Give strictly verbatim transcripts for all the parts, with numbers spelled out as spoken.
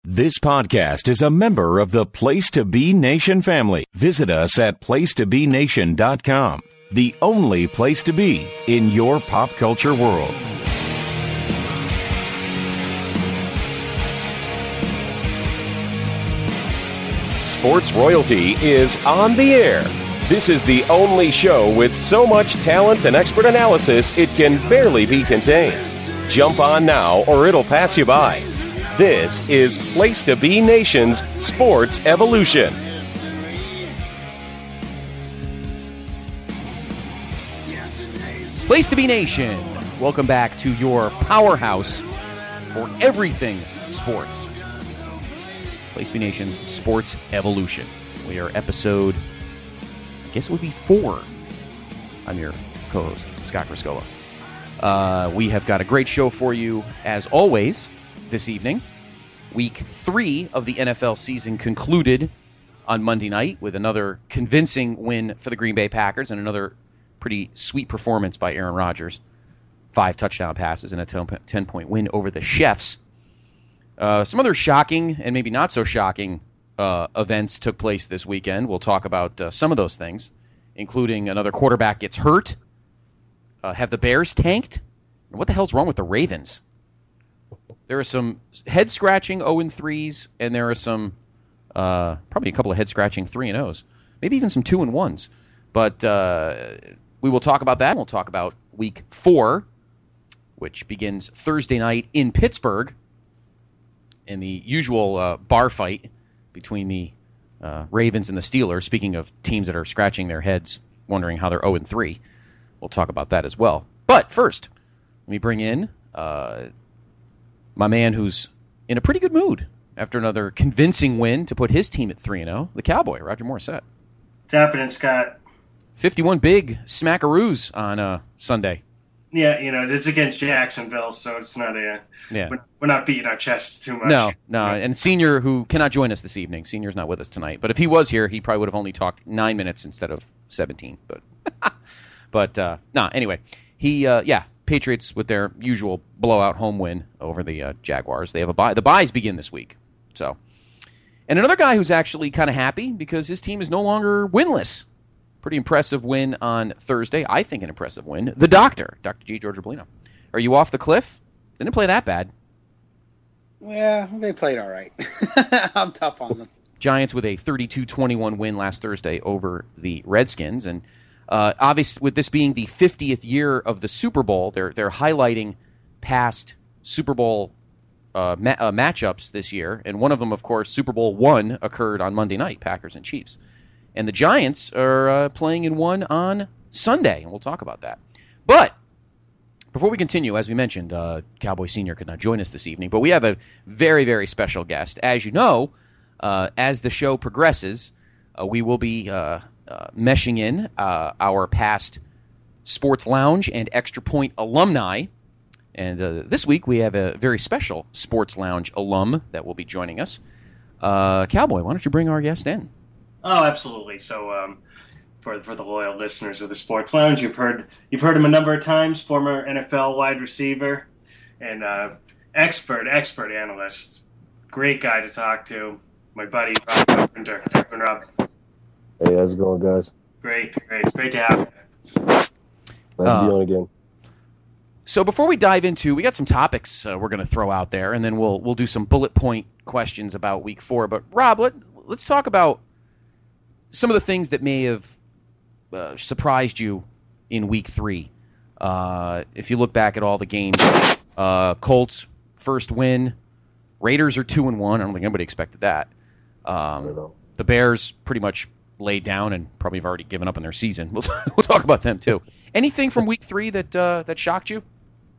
This podcast is a member of the Place to Be Nation family. Visit us at place to be nation dot com, the only place to be in your pop culture world. Sports Royalty is on the air. This is the only show with so much talent and expert analysis it can barely be contained. Jump on now or it'll pass you by. This is Place to Be Nation's Sports Evolution. Place to Be Nation, welcome back to your powerhouse for everything sports. Place to Be Nation's Sports Evolution. We are episode, I guess it would be four. I'm your co-host, Scott Griscola. Uh, we have got a great show for you, as always, this evening. Week three of the N F L season concluded on Monday night with another convincing win for the Green Bay Packers and another pretty sweet performance by Aaron Rodgers. Five touchdown passes and a ten-point win over the Chiefs. Uh, some other shocking and maybe not so shocking uh, events took place this weekend. We'll talk about uh, some of those things, including another quarterback gets hurt. Uh, have the Bears tanked? And what the hell's wrong with the Ravens? There are some head-scratching oh and threes, and there are some, uh, probably a couple of head-scratching three and ohs. Maybe even some two and ones. But uh, we will talk about that. We'll talk about week four, which begins Thursday night in Pittsburgh, in the usual uh, bar fight between the uh, Ravens and the Steelers. Speaking of teams that are scratching their heads, wondering how they're oh and three. We'll talk about that as well. But first, let me bring in uh, my man who's in a pretty good mood after another convincing win to put his team at three and oh, the Cowboy, Roger Morissette. What's happening, Scott? fifty-one big smackaroos on uh, Sunday. Yeah, you know, it's against Jacksonville, so it's not a... Yeah. We're, we're not beating our chests too much. No, no, and Senior, who cannot join us this evening, Senior's not with us tonight, but if he was here, he probably would have only talked nine minutes instead of seventeen, but... but, uh, nah, anyway, he, uh, yeah, Patriots with their usual blowout home win over the uh, Jaguars. They have a bye. The byes begin this week, so... And another guy who's actually kind of happy because his team is no longer winless. Pretty impressive win on Thursday. I think an impressive win. The Doctor, Doctor G. George Ablino. Are you off the cliff? Didn't play that bad. Yeah, they played all right. I'm tough on them. Giants with a thirty-two twenty-one win last Thursday over the Redskins. And uh, obviously, with this being the fiftieth year of the Super Bowl, they're they're highlighting past Super Bowl uh, ma- uh, matchups this year. And one of them, of course, Super Bowl one occurred on Monday night, Packers and Chiefs. And the Giants are uh, playing in one on Sunday, and we'll talk about that. But before we continue, as we mentioned, uh, Cowboy Senior could not join us this evening, but we have a very, very special guest. As you know, uh, as the show progresses, uh, we will be uh, uh, meshing in uh, our past Sports Lounge and Extra Point alumni. And uh, this week we have a very special Sports Lounge alum that will be joining us. Uh, Cowboy, why don't you bring our guest in? Oh, absolutely. So, um, for for the loyal listeners of the Sports Lounge, you've heard you've heard him a number of times. Former N F L wide receiver and uh, expert expert analyst. Great guy to talk to. My buddy Rob Carpenter. Rob. Hey, how's it going, guys? Great, great. It's great to have you. Glad Uh, to be on again. So before we dive into, we got some topics uh, we're going to throw out there, and then we'll we'll do some bullet point questions about Week Four. But Rob, let let's talk about some of the things that may have uh, surprised you in Week Three. Uh, if you look back at all the games, uh, Colts first win, Raiders are two and one. I don't think anybody expected that. Um, the Bears pretty much laid down and probably have already given up on their season. We'll we'll talk about them too. Anything from Week Three that uh, that shocked you?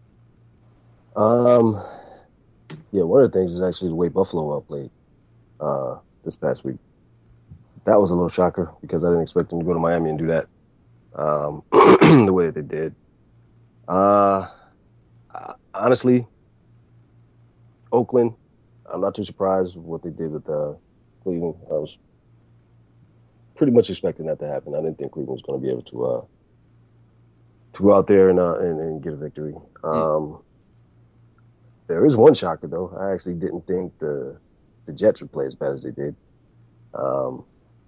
Um, yeah, one of the things is actually the way Buffalo played uh, this past week. That was a little shocker because I didn't expect them to go to Miami and do that um, the way that they did. Uh, honestly, Oakland, I'm not too surprised with what they did with uh, Cleveland. I was pretty much expecting that to happen. I didn't think Cleveland was going to be able to uh, to go out there and, uh, and and get a victory. Um, there is one shocker, though. I actually didn't think the the Jets would play as bad as they did. Um,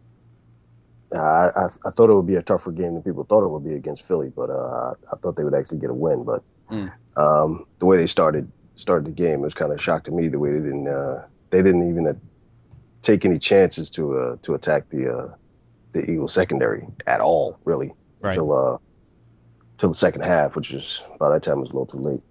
I, I, I thought it would be a tougher game than people thought it would be against Philly, but uh, I thought they would actually get a win. But mm. um, the way they started started the game was kind of a shock to me. The way they didn't uh, they didn't even uh, take any chances to uh, to attack the uh, the Eagles secondary at all, really, right. until uh, till the second half, which is by that time it was a little too late.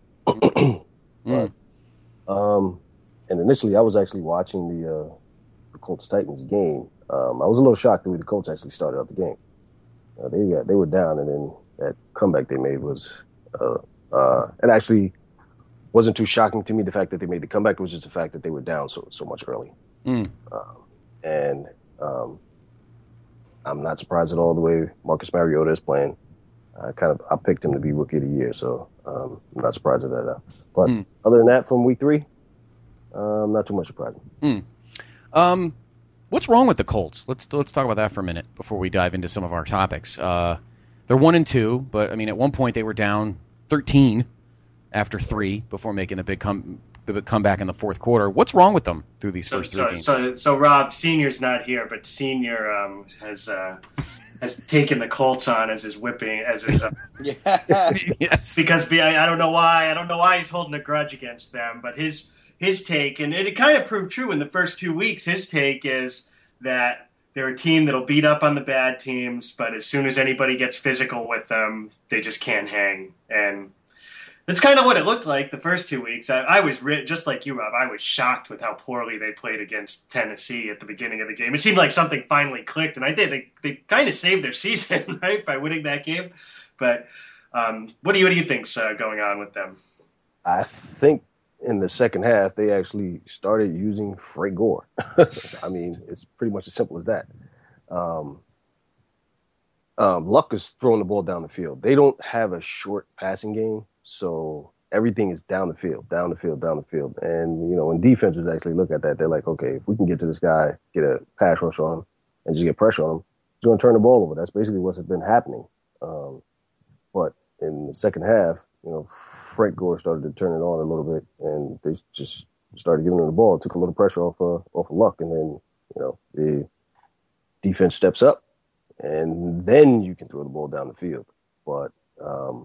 but mm. um, and initially, I was actually watching the uh, the Colts Titans game. Um, I was a little shocked the way the Colts actually started out the game. Uh, they got, they were down, and then that comeback they made was uh, uh, it actually wasn't too shocking to me. The fact that they made the comeback, it was just the fact that they were down so so much early. Mm. Um, and um, I'm not surprised at all the way Marcus Mariota is playing. I kind of I picked him to be Rookie of the Year, so um, I'm not surprised at that. But mm. other than that, from week three, um, not too much surprising. Mm. Um. What's wrong with the Colts? Let's let's talk about that for a minute before we dive into some of our topics. Uh, they're one and two, but I mean, at one point they were down thirteen after three before making a big come the big comeback in the fourth quarter. What's wrong with them through these so, first so, three games? So, so Rob, Senior's not here, but Senior um, has uh, has taken the Colts on as his whipping as his. Uh, yes. Because I, I don't know why I don't know why he's holding a grudge against them, but his. His take, and it, it kind of proved true in the first two weeks, his take is that they're a team that'll beat up on the bad teams, but as soon as anybody gets physical with them, they just can't hang. And that's kind of what it looked like the first two weeks. I, I was, re- just like you, Rob, I was shocked with how poorly they played against Tennessee at the beginning of the game. It seemed like something finally clicked, and I think they, they kind of saved their season, right, by winning that game. But um, what do you what do you think's uh, going on with them? I think in the second half, they actually started using Frank Gore. I mean, it's pretty much as simple as that. Um, um, Luck is throwing the ball down the field. They don't have a short passing game, so everything is down the field, down the field, down the field. And, you know, when defenses actually look at that, they're like, okay, if we can get to this guy, get a pass rush on him, and just get pressure on him, he's going to turn the ball over. That's basically what's been happening. Um, but in the second half, you know, Frank Gore started to turn it on a little bit, and they just started giving him the ball. It took a little pressure off uh, off of Luck, and then, you know, the defense steps up, and then you can throw the ball down the field. But um,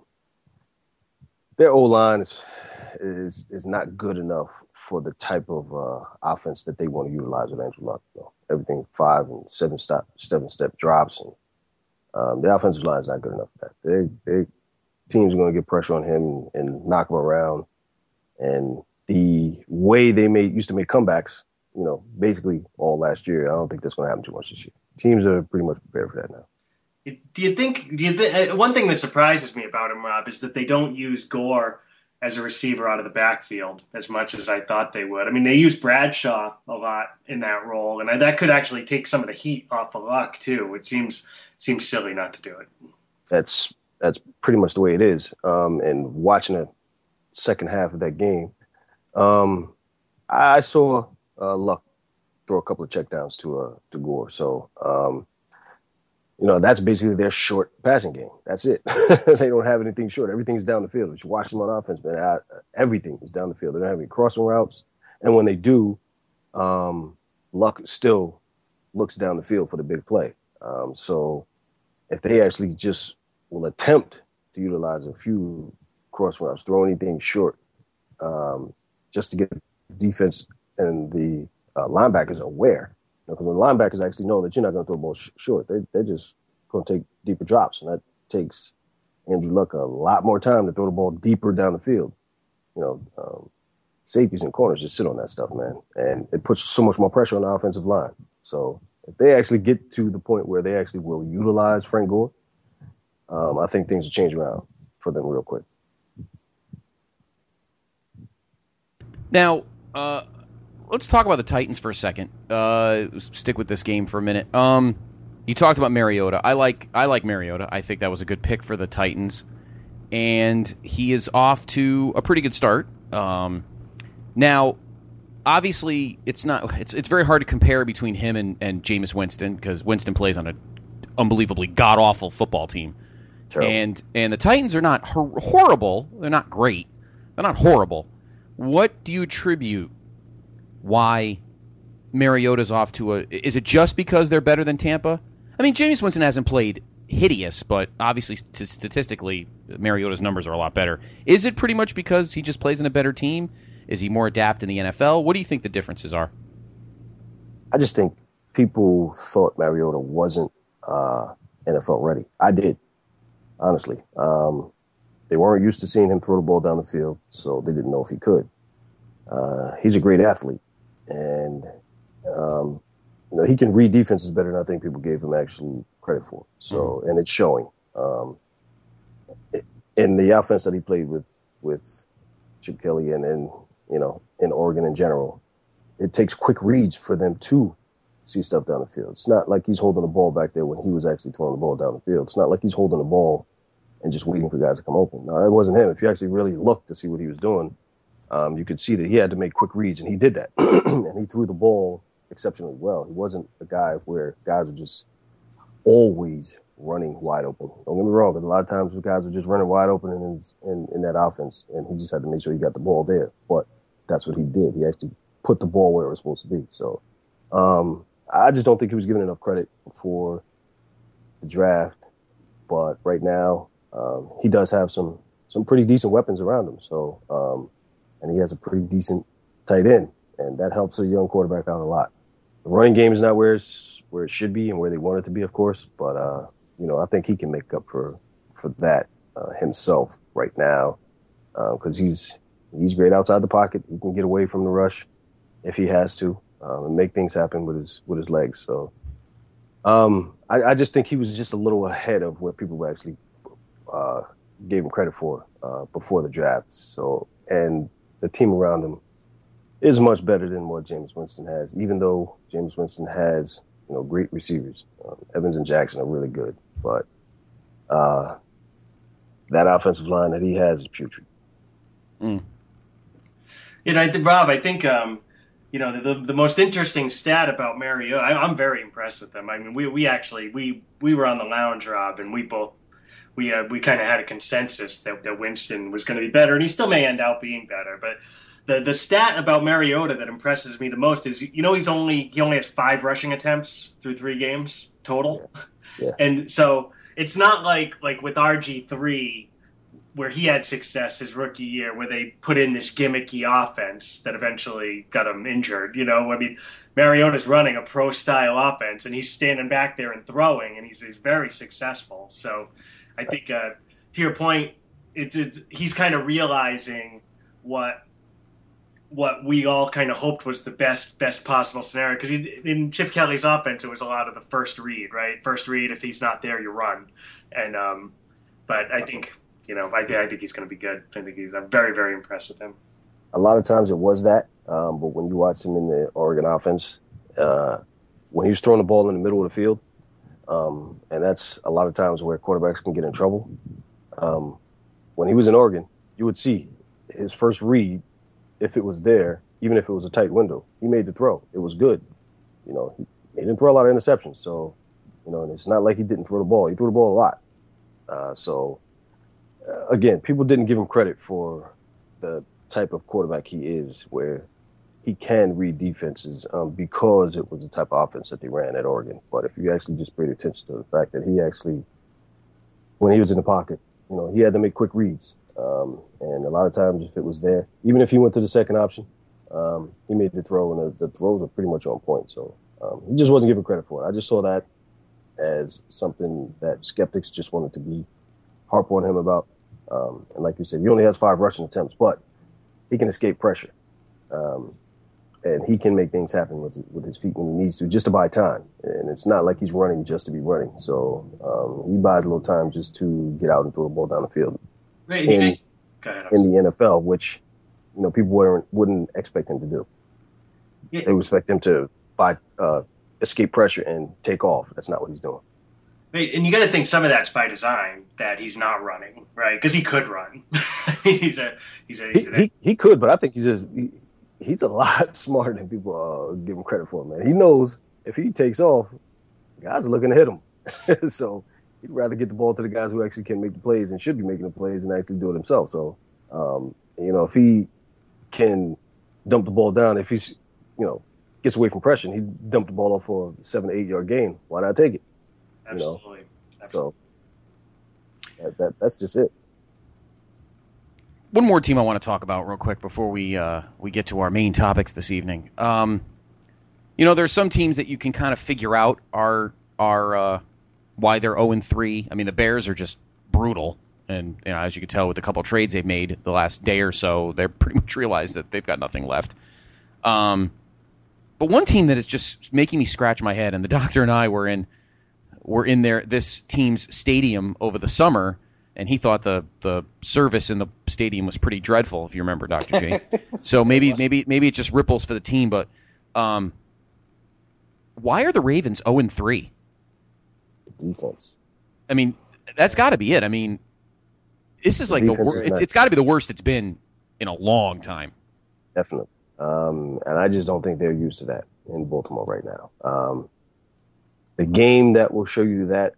their O-line is, is is not good enough for the type of uh, offense that they want to utilize with Andrew Luck. You know, everything five and seven step seven step drops, and um, the offensive line is not good enough for that. They they teams are going to get pressure on him and, and knock him around. And the way they made used to make comebacks, you know, basically all last year, I don't think that's going to happen too much this year. Teams are pretty much prepared for that now. Do you think? Do you th- one thing that surprises me about him, Rob, is that they don't use Gore as a receiver out of the backfield as much as I thought they would. I mean, they use Bradshaw a lot in that role, and I, that could actually take some of the heat off of Luck too. It seems seems silly not to do it. That's that's pretty much the way it is. Um, and watching the second half of that game, um, I saw uh, Luck throw a couple of checkdowns to uh, to Gore. So. Um, You know, that's basically their short passing game. That's it. They don't have anything short. Everything's down the field. If you watch them on offense, man, I, everything is down the field. They don't have any crossing routes. And when they do, um, Luck still looks down the field for the big play. Um, so if they actually just will attempt to utilize a few crossing routes, throw anything short, um, just to get the defense and the uh, linebackers aware. Because when linebackers actually know that you're not going to throw the ball sh- short, they, they're just going to take deeper drops. And that takes Andrew Luck a lot more time to throw the ball deeper down the field. You know, um, safeties and corners just sit on that stuff, man. And it puts so much more pressure on the offensive line. So if they actually get to the point where they actually will utilize Frank Gore, um, I think things will change around for them real quick. Now, uh, let's talk about the Titans for a second. Uh, stick with this game for a minute. Um, you talked about Mariota. I like I like Mariota. I think that was a good pick for the Titans, and he is off to a pretty good start. Um, now, obviously, it's not. It's it's very hard to compare between him and, and Jameis Winston because Winston plays on an unbelievably god awful football team, Terrible. and and the Titans are not hor- horrible. They're not great. They're not horrible. What do you attribute why Mariota's off to a... Is it just because they're better than Tampa? I mean, Jameis Winston hasn't played hideous, but obviously st- statistically, Mariota's numbers are a lot better. Is it pretty much because he just plays in a better team? Is he more adept in the N F L? What do you think the differences are? I just think people thought Mariota wasn't uh, N F L ready. I did, honestly. Um, they weren't used to seeing him throw the ball down the field, so they didn't know if he could. Uh, he's a great athlete, and um, you know, he can read defenses better than I think people gave him actual credit for. So, and it's showing. Um, in the offense that he played with with Chip Kelly and, and you know, in Oregon in general, it takes quick reads for them to see stuff down the field. It's not like he's holding the ball back there when he was actually throwing the ball down the field. It's not like he's holding the ball and just waiting for guys to come open. No, that wasn't him. If you actually really looked to see what he was doing, um, you could see that he had to make quick reads, and he did that. And he threw the ball exceptionally well. He wasn't a guy where guys are just always running wide open. Don't get me wrong, but a lot of times the guys are just running wide open in, in, in that offense, and he just had to make sure he got the ball there. But that's what he did. He actually put the ball where it was supposed to be. So um, I just don't think he was given enough credit for the draft. But right now, um, he does have some some pretty decent weapons around him. So um, and he has a pretty decent tight end, and that helps a young quarterback out a lot. The running game is not where it's where it should be and where they want it to be, of course. But uh, you know, I think he can make up for for that uh, himself right now because uh, he's he's great outside the pocket. He can get away from the rush if he has to um, and make things happen with his with his legs. So um, I, I just think he was just a little ahead of what people actually uh, gave him credit for uh, before the draft. So and the team around him is much better than what Jameis Winston has, even though Jameis Winston has, you know, great receivers. Um, Evans and Jackson are really good, but uh, that offensive line that he has is putrid. Mm. Yeah, I, Rob, I think um, you know the the most interesting stat about Mariota. I, I'm very impressed with him. I mean, we we actually we we were on the lounge, Rob, and we both we uh, we kind of had a consensus that that Winston was going to be better, and he still may end up being better, but. The the stat about Mariota that impresses me the most is, you know, he's only he only has five rushing attempts through three games total. Yeah. Yeah. And so it's not like like with R G three where he had success his rookie year where they put in this gimmicky offense that eventually got him injured. You know, I mean, Mariota's running a pro style offense and he's standing back there and throwing and he's, he's very successful. So I think uh, to your point, it's, it's he's kind of realizing what what we all kind of hoped was the best best possible scenario. Because in Chip Kelly's offense, it was a lot of the first read, right? First read, if he's not there, you run. And um, but I think, you know, I, I think he's going to be good. I think he's. I'm very very impressed with him. A lot of times it was that, um, but when you watch him in the Oregon offense, uh, when he was throwing the ball in the middle of the field, um, and that's a lot of times where quarterbacks can get in trouble. Um, when he was in Oregon, you would see his first read. If it was there, even if it was a tight window, he made the throw. It was good. You know, he, he didn't throw a lot of interceptions. So, you know, and it's not like he didn't throw the ball. He threw the ball a lot. Uh, so, uh, again, people didn't give him credit for the type of quarterback he is, where he can read defenses um, because it was the type of offense that they ran at Oregon. But if you actually just paid attention to the fact that he actually, when he was in the pocket, you know, he had to make quick reads. Um, and a lot of times if it was there, even if he went to the second option, um, he made the throw, and the, the throws were pretty much on point. So um, he just wasn't given credit for it. I just saw that as something that skeptics just wanted to be harp on him about. Um, and like you said, he only has five rushing attempts, but he can escape pressure. Um, and he can make things happen with with his feet when he needs to, just to buy time. And it's not like he's running just to be running. So um, he buys a little time just to get out and throw the ball down the field. In, in the N F L, which, you know, people weren't, wouldn't expect him to do. Yeah. They would expect him to buy, uh, escape pressure and take off. That's not what he's doing. Right, and you got to think some of that's by design, that he's not running, right? Because he could run. he's a he's a, he's he, a he, he could, but I think he's a, he, he's a lot smarter than people uh, give him credit for, man. He knows if he takes off, guys are looking to hit him. So he'd rather get the ball to the guys who actually can make the plays and should be making the plays and actually do it himself. So, um, you know, if he can dump the ball down, if he's, you know, gets away from pressure, and he dumped the ball off for a seven, eight yard gain. Why not take it? Absolutely. You know? Absolutely. So that, that that's just it. One more team I want to talk about real quick before we uh, we get to our main topics this evening. Um, you know, there's some teams that you can kind of figure out are are uh, why they're oh and three. I mean, the Bears are just brutal, and you know, as you can tell with a couple of trades they've made the last day or so, they're pretty much realized that they've got nothing left. Um, but one team that is just making me scratch my head, and the doctor and I were in were in there this team's stadium over the summer. And he thought the, the service in the stadium was pretty dreadful, if you remember, Doctor J. So maybe maybe maybe it just ripples for the team. But um, why are the Ravens oh and three? Defense. I mean, that's got to be it. I mean, this is like the wor- it's, it's got to be the worst it's been in a long time. Definitely. Um, and I just don't think they're used to that in Baltimore right now. Um, the game that will show you that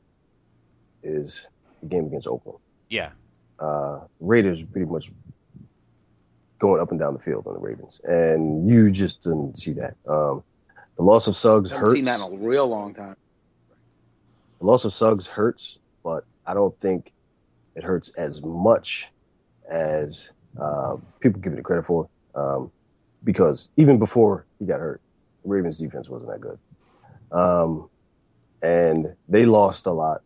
is the game against Oakland. Yeah. Uh, Raiders pretty much going up and down the field on the Ravens, and you just didn't see that. Um, the loss of Suggs I haven't hurts. seen that in a real long time. The loss of Suggs hurts, but I don't think it hurts as much as uh, people give it credit for. Um, because even before he got hurt, the Ravens defense wasn't that good. Um, and they lost a lot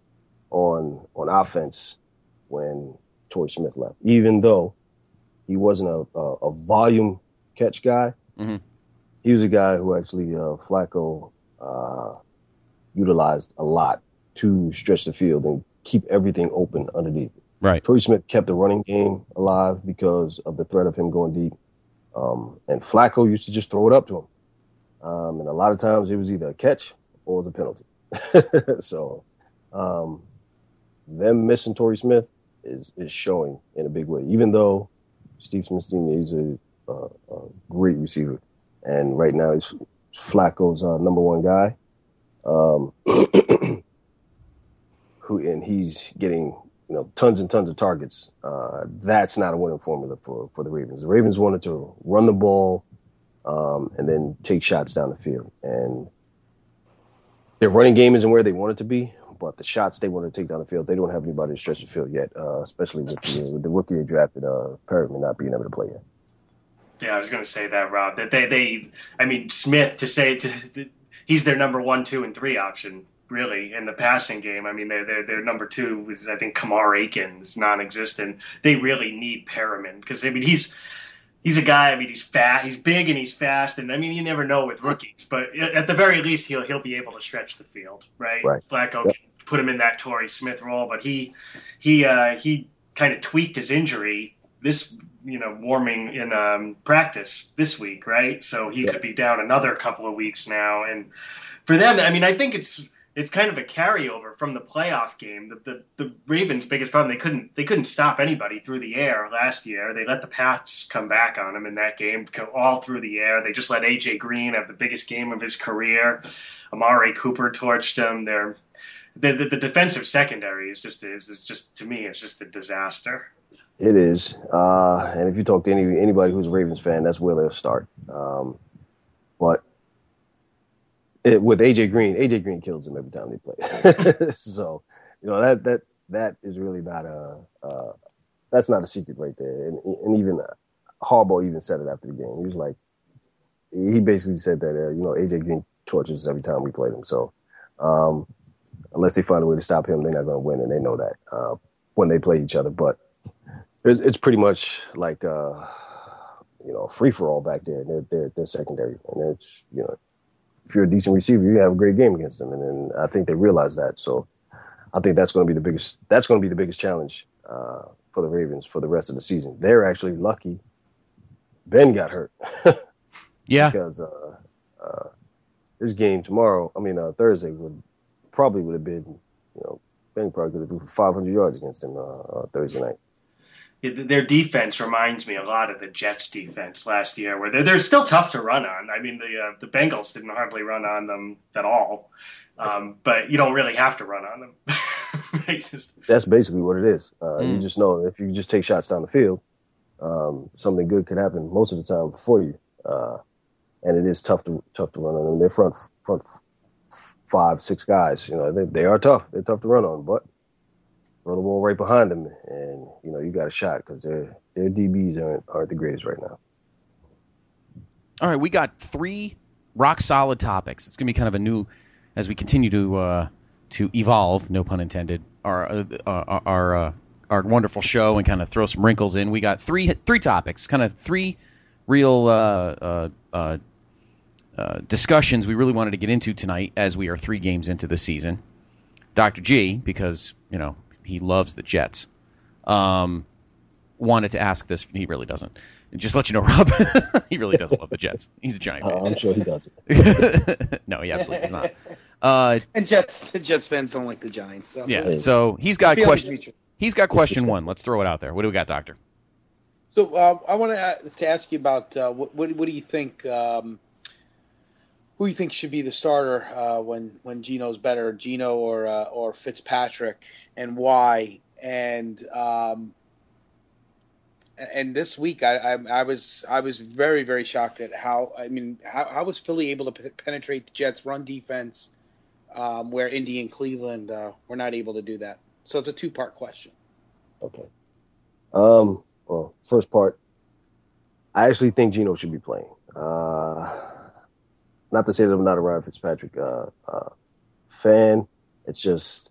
on on offense when Torrey Smith left. Even though he wasn't a, a, a volume catch guy, mm-hmm. he was a guy who actually uh, Flacco uh, utilized a lot to stretch the field and keep everything open underneath. Right. Torrey Smith kept the running game alive because of the threat of him going deep. Um, and Flacco used to just throw it up to him. Um, and a lot of times it was either a catch or it was a penalty. so um, them missing Torrey Smith is, is showing in a big way, even though Steve Smith Senior is a, uh, a great receiver. And right now he's Flacco's uh, number one guy. Um, who and he's getting you know tons and tons of targets. Uh, that's not a winning formula for, for the Ravens. The Ravens wanted to run the ball um, and then take shots down the field. And their running game isn't where they want it to be, but the shots they want to take down the field, they don't have anybody to stretch the field yet, uh, especially with the, with the rookie they drafted, uh, Perriman not being able to play yet. Yeah, I was going to say that, Rob. That they, they, I mean, Smith to say to, to, he's their number one, two, and three option. Really, in the passing game, I mean, their their their number two is I think Kamar Aiken's non-existent. They really need Perriman because I mean he's he's a guy. I mean he's fat, he's big, and he's fast. And I mean you never know with rookies, but at the very least he'll he'll be able to stretch the field, right? Right. Flacco Yep. can put him in that Torrey Smith role, but he he uh, he kind of tweaked his injury this you know warming in um, practice this week, right? So he Yep. could be down another couple of weeks now, and for them, I mean I think it's. It's kind of a carryover from the playoff game. The, the the Ravens' biggest problem, they couldn't they couldn't stop anybody through the air last year. They let the Pats come back on them in that game, all through the air. They just let A J Green have the biggest game of his career. Amari Cooper torched him. They're, the, the the defensive secondary is just is, is just to me it's just a disaster. It is, uh, and if you talk to any anybody who's a Ravens fan, that's where they'll start. Um, but It, with A J Green, A J Green kills him every time they play. so, you know that that that is really not a uh, that's not a secret right there. And, and even Harbaugh even said it after the game. He was like, he basically said that uh, you know A J Green torches us every time we played him. So, um, unless they find a way to stop him, they're not going to win, and they know that uh, when they play each other. But it, it's pretty much like uh, you know free for all back there. They're, they're they're secondary, and it's you know. If you're a decent receiver, you have a great game against them, and, and I think they realize that. So, I think that's going to be the biggest. That's going to be the biggest challenge uh, for the Ravens for the rest of the season. They're actually lucky Ben got hurt. yeah, because uh, uh, this game tomorrow, I mean uh, Thursday, would probably would have been, you know, Ben probably could have threw for five hundred yards against him uh, uh, Thursday night. Their defense reminds me a lot of the Jets' defense last year, where they're, they're still tough to run on. I mean, the uh, the Bengals didn't hardly run on them at all, um, but you don't really have to run on them. right? just... That's basically what it is. Uh, mm. You just know if you just take shots down the field, um, something good could happen most of the time for you. Uh, and it is tough to tough to run on them. They're front front five, six guys. You know, they they are tough. They're tough to run on, but throw the ball right behind them, and you know you got a shot because their their D Bs aren't aren't the greatest right now. All right, we got three rock solid topics. It's gonna be kind of a new as we continue to uh, to evolve, no pun intended, our uh, our our, uh, our wonderful show and kind of throw some wrinkles in. We got three three topics, kind of three real uh, uh, uh, uh, discussions we really wanted to get into tonight as we are three games into the season. Doctor G, because you know he loves the Jets, um, wanted to ask this. He really doesn't. Just let you know, Rob. He really doesn't love the Jets. He's a Giant fan. Uh, I'm sure he doesn't. No, he absolutely does not. Uh, and Jets, the Jets fans don't like the Giants. So. Yeah, so he's got question. He's got question one. Let's throw it out there. What do we got, Doctor? So uh, I want to to ask you about uh, what, what what do you think? Um, who do you think should be the starter uh, when when Geno's better, Geno or uh, or Fitzpatrick, and why? And um, and this week I, I I was I was very very shocked at how I mean how, how was Philly able to p- penetrate the Jets' run defense, um, where Indy and Cleveland uh, were not able to do that. So it's a two part question. Okay. Um. Well, first part, I actually think Geno should be playing. Uh, not to say that I'm not a Ryan Fitzpatrick uh, uh, fan. It's just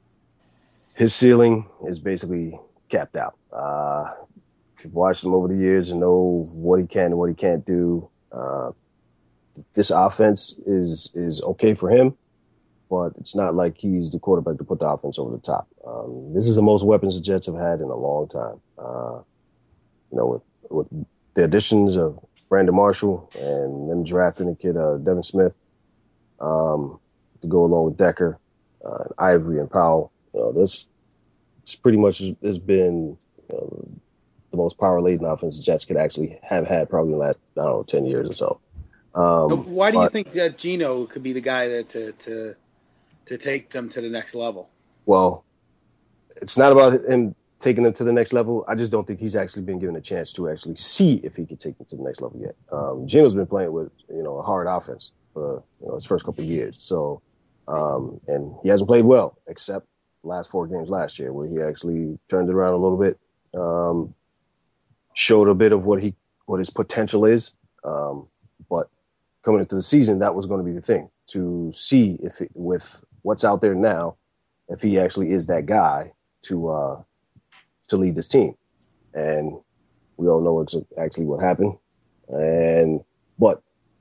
his ceiling is basically capped out. Uh, if you've watched him over the years and know what he can and what he can't do, uh, this offense is is okay for him, but it's not like he's the quarterback to put the offense over the top. Um, this is the most weapons the Jets have had in a long time. Uh, You know, with, with the additions of Brandon Marshall and them drafting the kid uh, Devin Smith um, to go along with Decker, uh, and Ivory and Powell, you know, this, this pretty much has been you know, the most power-laden offense the Jets could actually have had probably in the last, I don't know, ten years or so. Um, so why do but, you think that Geno could be the guy that to, to to take them to the next level? Well, it's not about him taking them to the next level. I just don't think he's actually been given a chance to actually see if he could take them to the next level yet. Um, Geno's been playing with, you know, a hard offense for you know, his first couple of years. So, um, and he hasn't played well except the last four games last year where he actually turned it around a little bit, um, showed a bit of what he, what his potential is. Um, but coming into the season, that was going to be the thing to see if it, with what's out there now, if he actually is that guy to, uh, to lead this team. And we all know it's actually what happened. And, but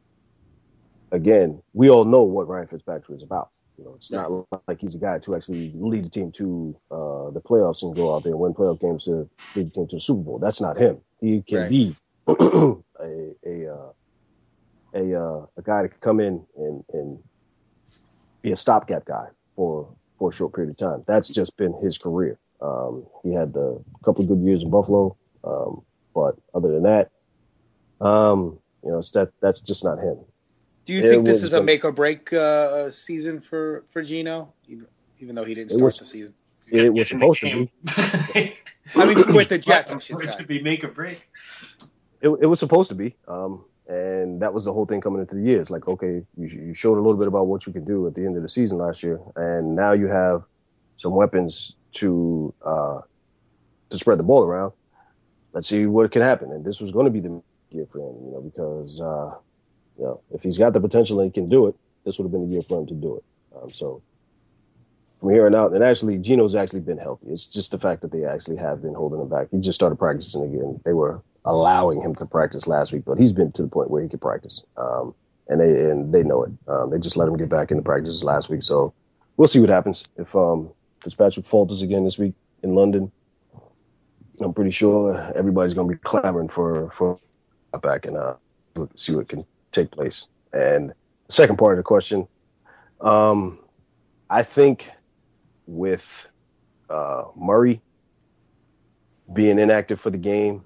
again, we all know what Ryan Fitzpatrick is about. You know, it's not like he's a guy to actually lead the team to uh, the playoffs and go out there and win playoff games to lead the team to the Super Bowl. That's not him. He can right. be a, a, uh, a, uh, a guy that can come in and, and be a stopgap guy for, for a short period of time. That's just been his career. Um, he had a couple of good years in Buffalo, um, but other than that, um, you know, that that's just not him. Do you it think this is a make or break uh, season for for Geno, even, even though he didn't start was, the season? It, it was supposed to be. I mean, with the Jets, I should say. To be make or break. It, it was supposed to be, um, and that was the whole thing coming into the year. It's like, okay, you, you showed a little bit about what you could do at the end of the season last year, and now you have some weapons to uh, to spread the ball around. Let's see what can happen. And this was going to be the year for him, you know, because uh, you know if he's got the potential and he can do it, this would have been the year for him to do it. Um, so from here on out, and actually Geno's actually been healthy. It's just the fact that they actually have been holding him back. He just started practicing again. They were allowing him to practice last week, but he's been to the point where he could practice, um, and they and they know it. Um, they just let him get back into practices last week. So we'll see what happens if. Um, Fitzpatrick falters again this week in London. I'm pretty sure everybody's going to be clamoring for for a back and uh, see what can take place. And the second part of the question, um, I think with uh, Murray being inactive for the game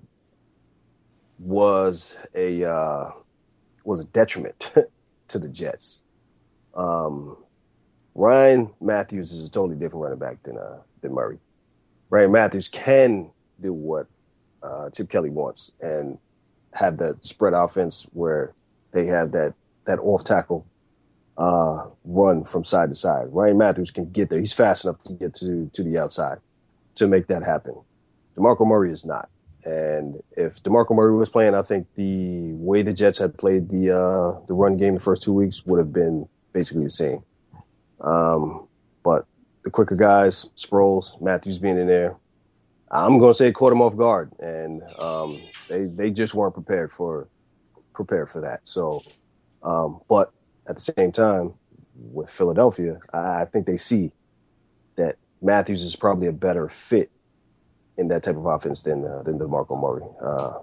was a uh, was a detriment to the Jets. Um, Ryan Matthews is a totally different running back than uh, than Murray. Ryan Matthews can do what uh, Chip Kelly wants and have that spread offense where they have that that off tackle uh, run from side to side. Ryan Matthews can get there. He's fast enough to get to to the outside to make that happen. DeMarco Murray is not. And if DeMarco Murray was playing, I think the way the Jets had played the uh, the run game the first two weeks would have been basically the same. Um, but the quicker guys, Sproles, Matthews being in there, I'm going to say it caught them off guard, and um, they they just weren't prepared for prepared for that. So, um, but at the same time, with Philadelphia, I, I think they see that Matthews is probably a better fit in that type of offense than uh, than DeMarco Murray. Uh,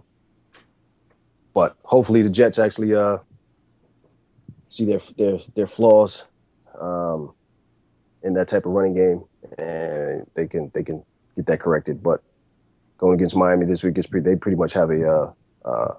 but hopefully the Jets actually uh, see their their their flaws um, in that type of running game, and they can they can get that corrected. But going against Miami this week is pretty, they pretty much have a uh, uh,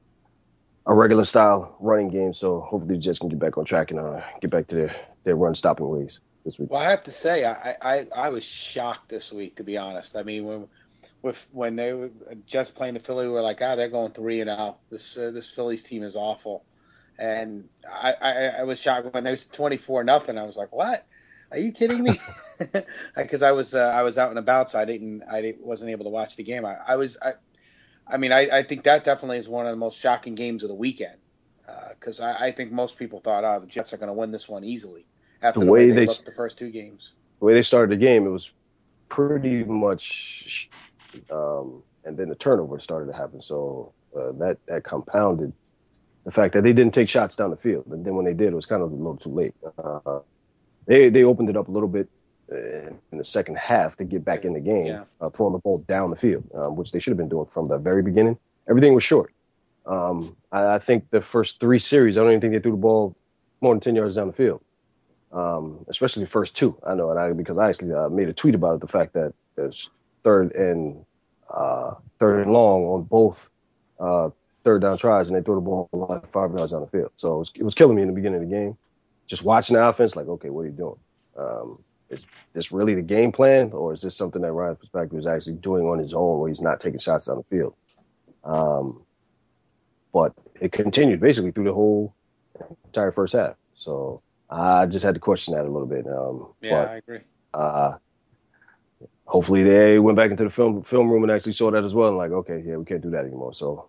a regular style running game. So hopefully the Jets can get back on track and uh, get back to their, their run stopping ways this week. Well, I have to say, I, I, I was shocked this week, to be honest. I mean, when with when they were just playing the Philly, we were like, ah, they're going three and out. This uh, this Phillies team is awful, and I, I, I was shocked when they was twenty-four nothing. I was like, what? Are you kidding me? Because I was uh, I was out and about, so I didn't I didn't, wasn't able to watch the game. I, I was I, I mean I, I think that definitely is one of the most shocking games of the weekend, because uh, I, I think most people thought, oh, the Jets are going to win this one easily after the, the way, way they, they looked the first two games. The way they started the game, it was pretty much, um, and then the turnover started to happen. So uh, that that compounded the fact that they didn't take shots down the field, and then when they did, it was kind of a little too late. Uh, They they opened it up a little bit in the second half to get back in the game, yeah. uh, throwing the ball down the field, um, which they should have been doing from the very beginning. Everything was short. Um, I, I think the first three series, I don't even think they threw the ball more than ten yards down the field, um, especially the first two. I know, and I because I actually uh, made a tweet about it, the fact that there's third and uh, third and long on both uh, third down tries, and they threw the ball like five yards down the field. So it was, it was killing me in the beginning of the game. Just watching the offense, like, okay, what are you doing? Um, is this really the game plan, or is this something that Ryan Fitzpatrick is actually doing on his own where he's not taking shots down the field? Um, but it continued basically through the whole entire first half. So I just had to question that a little bit. Um, yeah, but, I agree. Uh, hopefully they went back into the film film room and actually saw that as well and like, okay, yeah, we can't do that anymore. So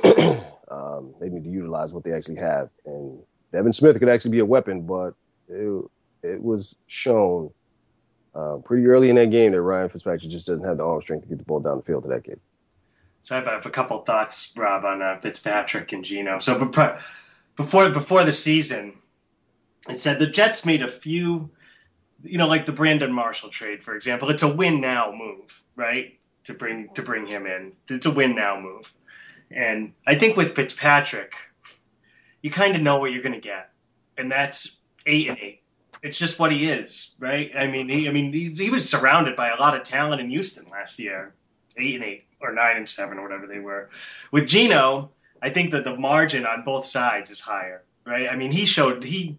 um, they need to utilize what they actually have. And Devin Smith could actually be a weapon, but it, it was shown uh, pretty early in that game that Ryan Fitzpatrick just doesn't have the arm strength to get the ball down the field to that kid. So I have, I have a couple of thoughts, Rob, on uh, Fitzpatrick and Geno. So before before the season, it said the Jets made a few, you know, like the Brandon Marshall trade, for example. It's a win now move, right? To bring to bring him in, it's a win now move, and I think with Fitzpatrick, you kind of know what you're going to get, and that's eight and eight. It's just what he is, right? I mean, he, I mean, he, he was surrounded by a lot of talent in Houston last year, eight and eight or nine and seven or whatever they were. With Geno, I think that the margin on both sides is higher, right? I mean, he showed he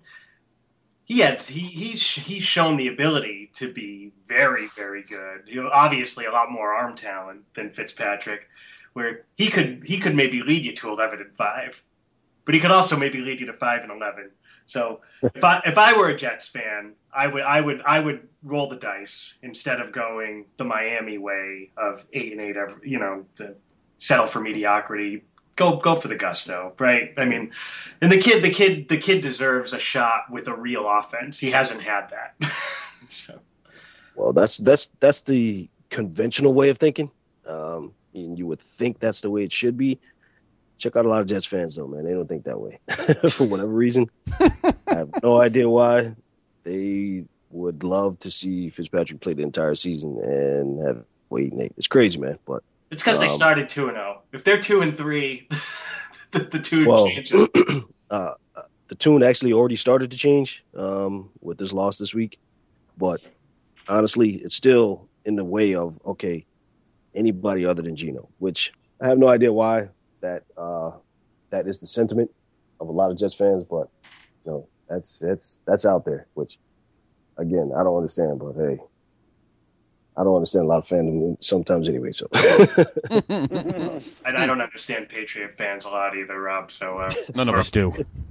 he had he he's he's shown the ability to be very very good. You know, obviously a lot more arm talent than Fitzpatrick, where he could he could maybe lead you to eleven and five. But he could also maybe lead you to five and eleven. So if I if I were a Jets fan, I would I would I would roll the dice instead of going the Miami way of eight and eight. Every, you know, to settle for mediocrity. Go go for the gusto, right? I mean, and the kid the kid the kid deserves a shot with a real offense. He hasn't had that. so. Well, that's that's that's the conventional way of thinking, um, and you would think that's the way it should be. Check out a lot of Jets fans, though, man. They don't think that way for whatever reason. I have no idea why. They would love to see Fitzpatrick play the entire season and have eight and eight. It's crazy, man. But it's because um, they started two and zero. If they're two and three, the, the tune well, changes. uh, the tune actually already started to change um, with this loss this week. But honestly, it's still in the way of okay, anybody other than Geno, which I have no idea why. That uh, that is the sentiment of a lot of Jets fans, but you know, that's that's that's out there. Which, again, I don't understand. But hey, I don't understand a lot of fandom sometimes anyway. So I, I don't understand Patriot fans a lot either, Rob. So uh, none of us do.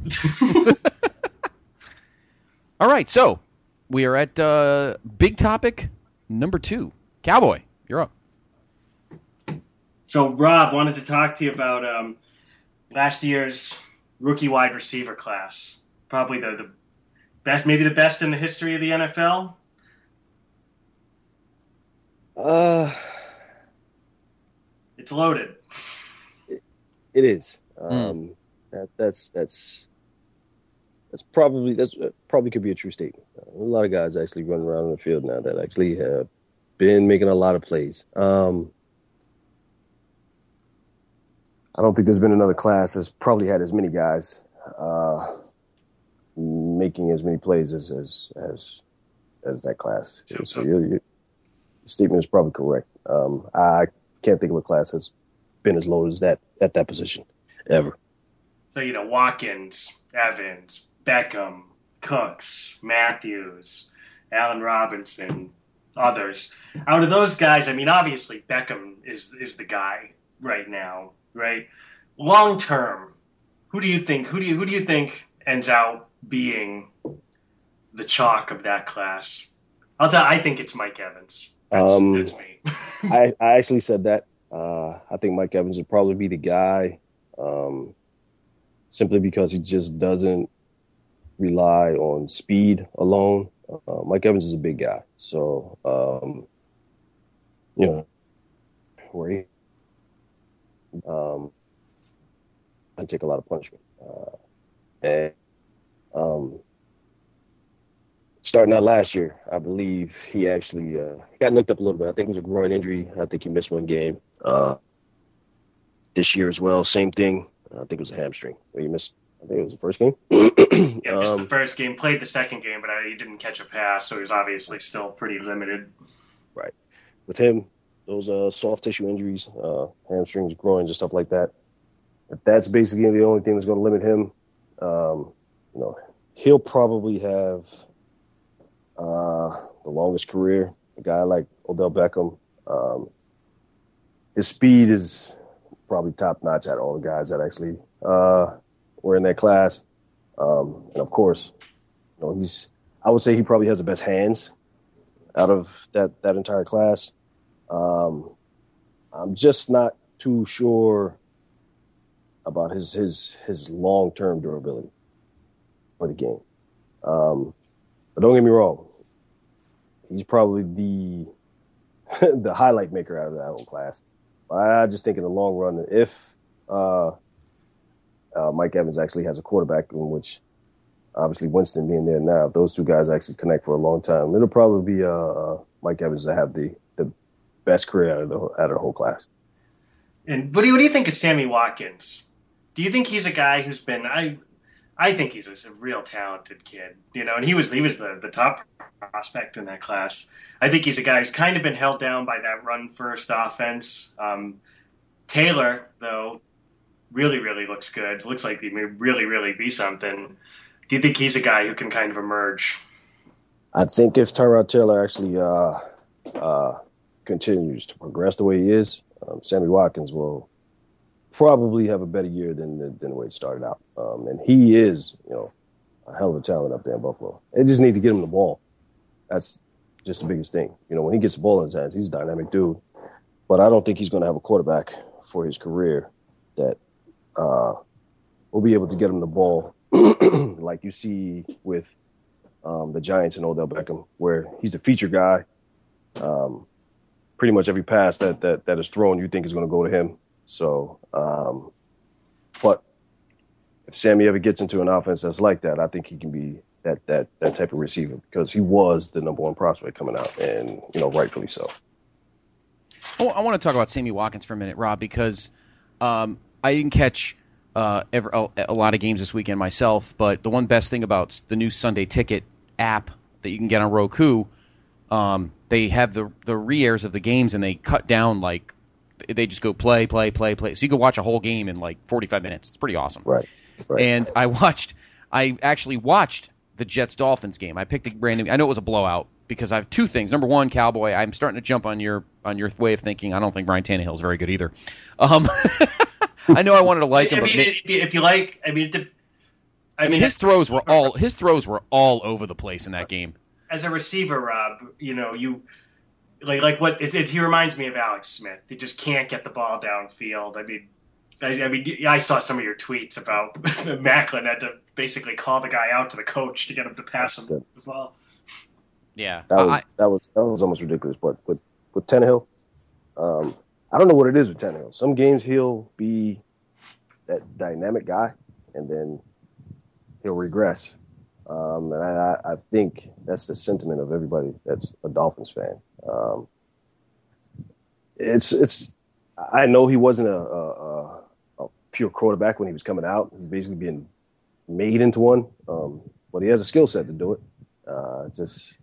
All right, so we are at uh, big topic number two. Cowboy, you're up. So Rob, wanted to talk to you about um, last year's rookie wide receiver class. Probably the, the best, maybe the best in the history of the N F L. Uh, it's loaded. It, it is. Um, mm. that, that's that's that's probably that's probably could be a true statement. Uh, a lot of guys actually running around in the field now that actually have been making a lot of plays. Um, I don't think there's been another class that's probably had as many guys uh, making as many plays as as as, as that class. So, so you're, you're statement is probably correct. Um, I can't think of a class that's been as low as that at that position ever. So, you know, Watkins, Evans, Beckham, Cooks, Matthews, Allen Robinson, others. Out of those guys, I mean, obviously Beckham is is the guy right now, right? Long term, who do you think? Who do you who do you think ends out being the chalk of that class? I'll tell. I think it's Mike Evans. That's, um, that's me. I, I actually said that. Uh, I think Mike Evans would probably be the guy, um, simply because he just doesn't rely on speed alone. Uh, Mike Evans is a big guy, so um, you know where he um, can take a lot of punishment, uh, and um. Starting out last year, I believe he actually uh, got nicked up a little bit. I think it was a groin injury. I think he missed one game. Uh, this year as well, same thing. I think it was a hamstring. He missed, I think it was the first game. yeah, missed um, the first game, played the second game, but I, he didn't catch a pass, so he was obviously still pretty limited. Right. With him, those uh, soft tissue injuries, uh, hamstrings, groins, and stuff like that, that's basically the only thing that's going to limit him. Um, you know, he'll probably have Uh, the longest career, a guy like Odell Beckham. Um, his speed is probably top notch at all the guys that actually uh, were in that class. Um, and of course, you know, he's, I would say he probably has the best hands out of that, that entire class. Um, I'm just not too sure about his, his, his long-term durability for the game. Um, But don't get me wrong, he's probably the the highlight maker out of that whole class. I just think in the long run, if uh, uh, Mike Evans actually has a quarterback, in which obviously Winston being there now, if those two guys actually connect for a long time, it'll probably be uh, Mike Evans that have the, the best career out of the out of the whole class. And what do you, what do you think of Sammy Watkins? Do you think he's a guy who's been I? I think he's a real talented kid, you know, and he was he was the, the top prospect in that class. I think he's a guy who's kind of been held down by that run-first offense. Um, Taylor, though, really, really looks good. Looks like he may really, really be something. Do you think he's a guy who can kind of emerge? I think if Tyrod Taylor actually uh, uh, continues to progress the way he is, um, Sammy Watkins will probably have a better year than than the way it started out. Um, and he is, you know, a hell of a talent up there in Buffalo. They just need to get him the ball. That's just the biggest thing. You know, when he gets the ball in his hands, he's a dynamic dude. But I don't think he's going to have a quarterback for his career that uh, will be able to get him the ball like you see with um, the Giants and Odell Beckham, where he's the feature guy. Um, pretty much every pass that, that, that is thrown, you think is going to go to him. So, um, but if Sammy ever gets into an offense that's like that, I think he can be that that that type of receiver because he was the number one prospect coming out, and you know, rightfully so. Oh, I want to talk about Sammy Watkins for a minute, Rob, because um, I didn't catch uh, ever, a, a lot of games this weekend myself, but the one best thing about the new Sunday Ticket app that you can get on Roku, um, they have the the re-airs of the games, and they cut down like. They just go play, play, play, play. So you can watch a whole game in like forty-five minutes. It's pretty awesome. Right. right. And I watched, I actually watched the Jets-Dolphins game. I picked a random. I know it was a blowout because I have two things. Number one, Cowboy. I'm starting to jump on your on your way of thinking. I don't think Ryan Tannehill is very good either. Um, I know I wanted to like him. I mean, but if you, if you like, I mean, it, I, I mean, his throws were all his throws were all over the place in that game. As a receiver, Rob, you know, you like like what it, it, he reminds me of Alex Smith. He just can't get the ball downfield. I mean, I, I mean, I saw some of your tweets about Macklin had to basically call the guy out to the coach to get him to pass him as well. Yeah, that was I, that was that was almost ridiculous. But with with Tannehill, um, I don't know what it is with Tannehill. Some games he'll be that dynamic guy, and then he'll regress. Um, and I, I think that's the sentiment of everybody that's a Dolphins fan. Um, it's it's. I know he wasn't a, a, a pure quarterback when he was coming out. He's basically being made into one, um, but he has a skill set to do it. Uh, just,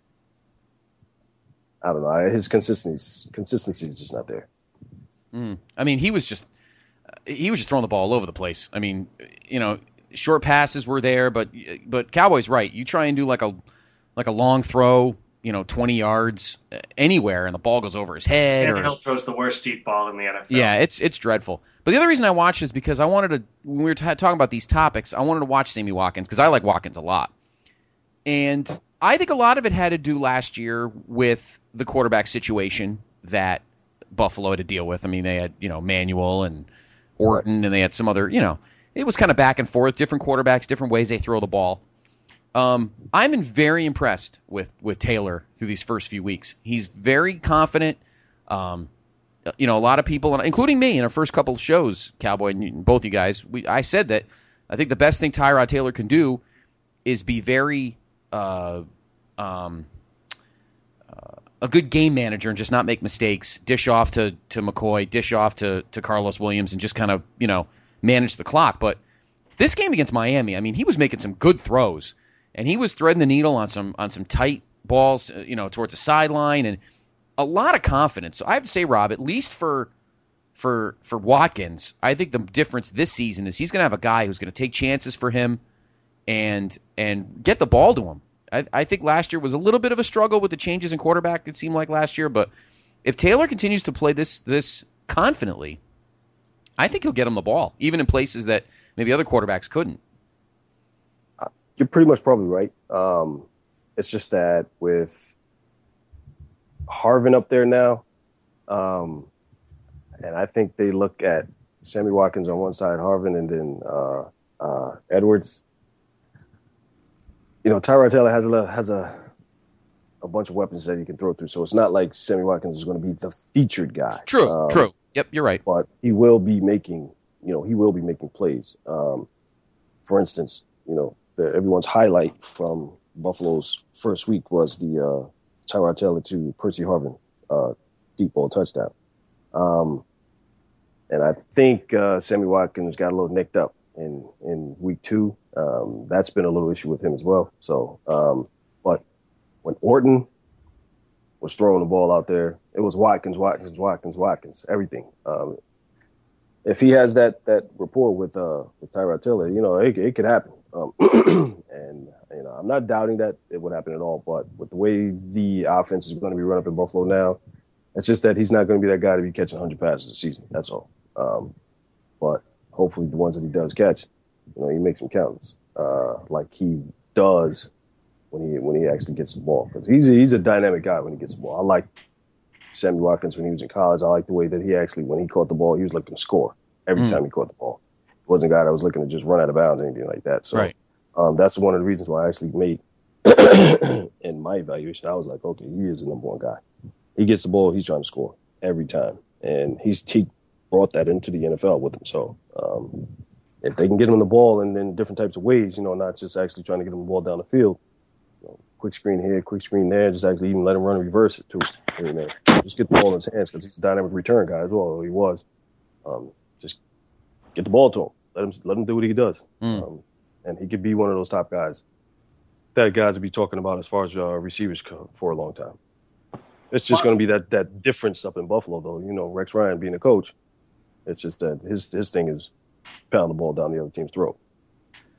I don't know. His consistency consistency is just not there. Mm. I mean, he was just he was just throwing the ball all over the place. I mean, you know, short passes were there, but but Cowboy's right. You try and do like a like a long throw, you know, twenty yards anywhere, and the ball goes over his head. Tannehill or, throws the worst deep ball in the N F L. Yeah, it's it's dreadful. But the other reason I watched is because I wanted to, when we were t- talking about these topics, I wanted to watch Sammy Watkins because I like Watkins a lot. And I think a lot of it had to do last year with the quarterback situation that Buffalo had to deal with. I mean, they had, you know, Manuel and Orton, and they had some other, you know, it was kind of back and forth, different quarterbacks, different ways they throw the ball. Um, I'm in very impressed with, with Taylor through these first few weeks. He's very confident. Um, you know, a lot of people, including me in our first couple of shows, Cowboy, and both you guys, we, I said that I think the best thing Tyrod Taylor can do is be very uh, um, uh, a good game manager and just not make mistakes, dish off to, to McCoy, dish off to, to Carlos Williams, and just kind of, you know, manage the clock. But this game against Miami, I mean, he was making some good throws. And he was threading the needle on some on some tight balls, you know, towards the sideline, and a lot of confidence. So I have to say, Rob, at least for for for Watkins, I think the difference this season is he's going to have a guy who's going to take chances for him and and get the ball to him. I, I think last year was a little bit of a struggle with the changes in quarterback. It seemed like last year, but if Taylor continues to play this this confidently, I think he'll get him the ball, even in places that maybe other quarterbacks couldn't. You're pretty much probably right. Um, it's just that with Harvin up there now, um, and I think they look at Sammy Watkins on one side, Harvin, and then uh, uh, Edwards. You know, Tyrod Taylor has a has a a bunch of weapons that he can throw through, so it's not like Sammy Watkins is going to be the featured guy. True, um, true. Yep, you're right. But he will be making, you know, he will be making plays. Um, for instance, you know. The, everyone's highlight from Buffalo's first week was the uh, Tyrod Taylor to Percy Harvin uh, deep ball touchdown. Um, and I think uh, Sammy Watkins got a little nicked up in, in week two. Um, that's been a little issue with him as well. So, um, but when Orton was throwing the ball out there, it was Watkins, Watkins, Watkins, Watkins, everything. Um, if he has that that rapport with uh, with Tyrod Taylor, you know, it, it could happen. Um, and, you know, I'm not doubting that it would happen at all, but with the way the offense is going to be run up in Buffalo now, it's just that he's not going to be that guy to be catching one hundred passes a season. That's all. Um, but hopefully the ones that he does catch, you know, he makes them count, uh, like he does when he when he actually gets the ball. Because he's a, he's a dynamic guy when he gets the ball. I like Sammy Watkins when he was in college. I like the way that he actually, when he caught the ball, he was looking to score every mm. time he caught the ball. Wasn't a guy that was looking to just run out of bounds or anything like that. So right. um, that's one of the reasons why I actually made in my evaluation, I was like, okay, he is the number one guy. He gets the ball, he's trying to score every time. And he's he brought that into the N F L with him. So um, if they can get him the ball in, in different types of ways, you know, not just actually trying to get him the ball down the field, you know, quick screen here, quick screen there, just actually even let him run and reverse it too. You know, just get the ball in his hands because he's a dynamic return guy as well. He was. Um, just get the ball to him. Let him let him do what he does. Mm. Um, and he could be one of those top guys that guys would be talking about as far as uh, receivers co- for a long time. It's just going to be that, that difference up in Buffalo, though. You know, Rex Ryan being a coach, it's just that his his thing is pound the ball down the other team's throat.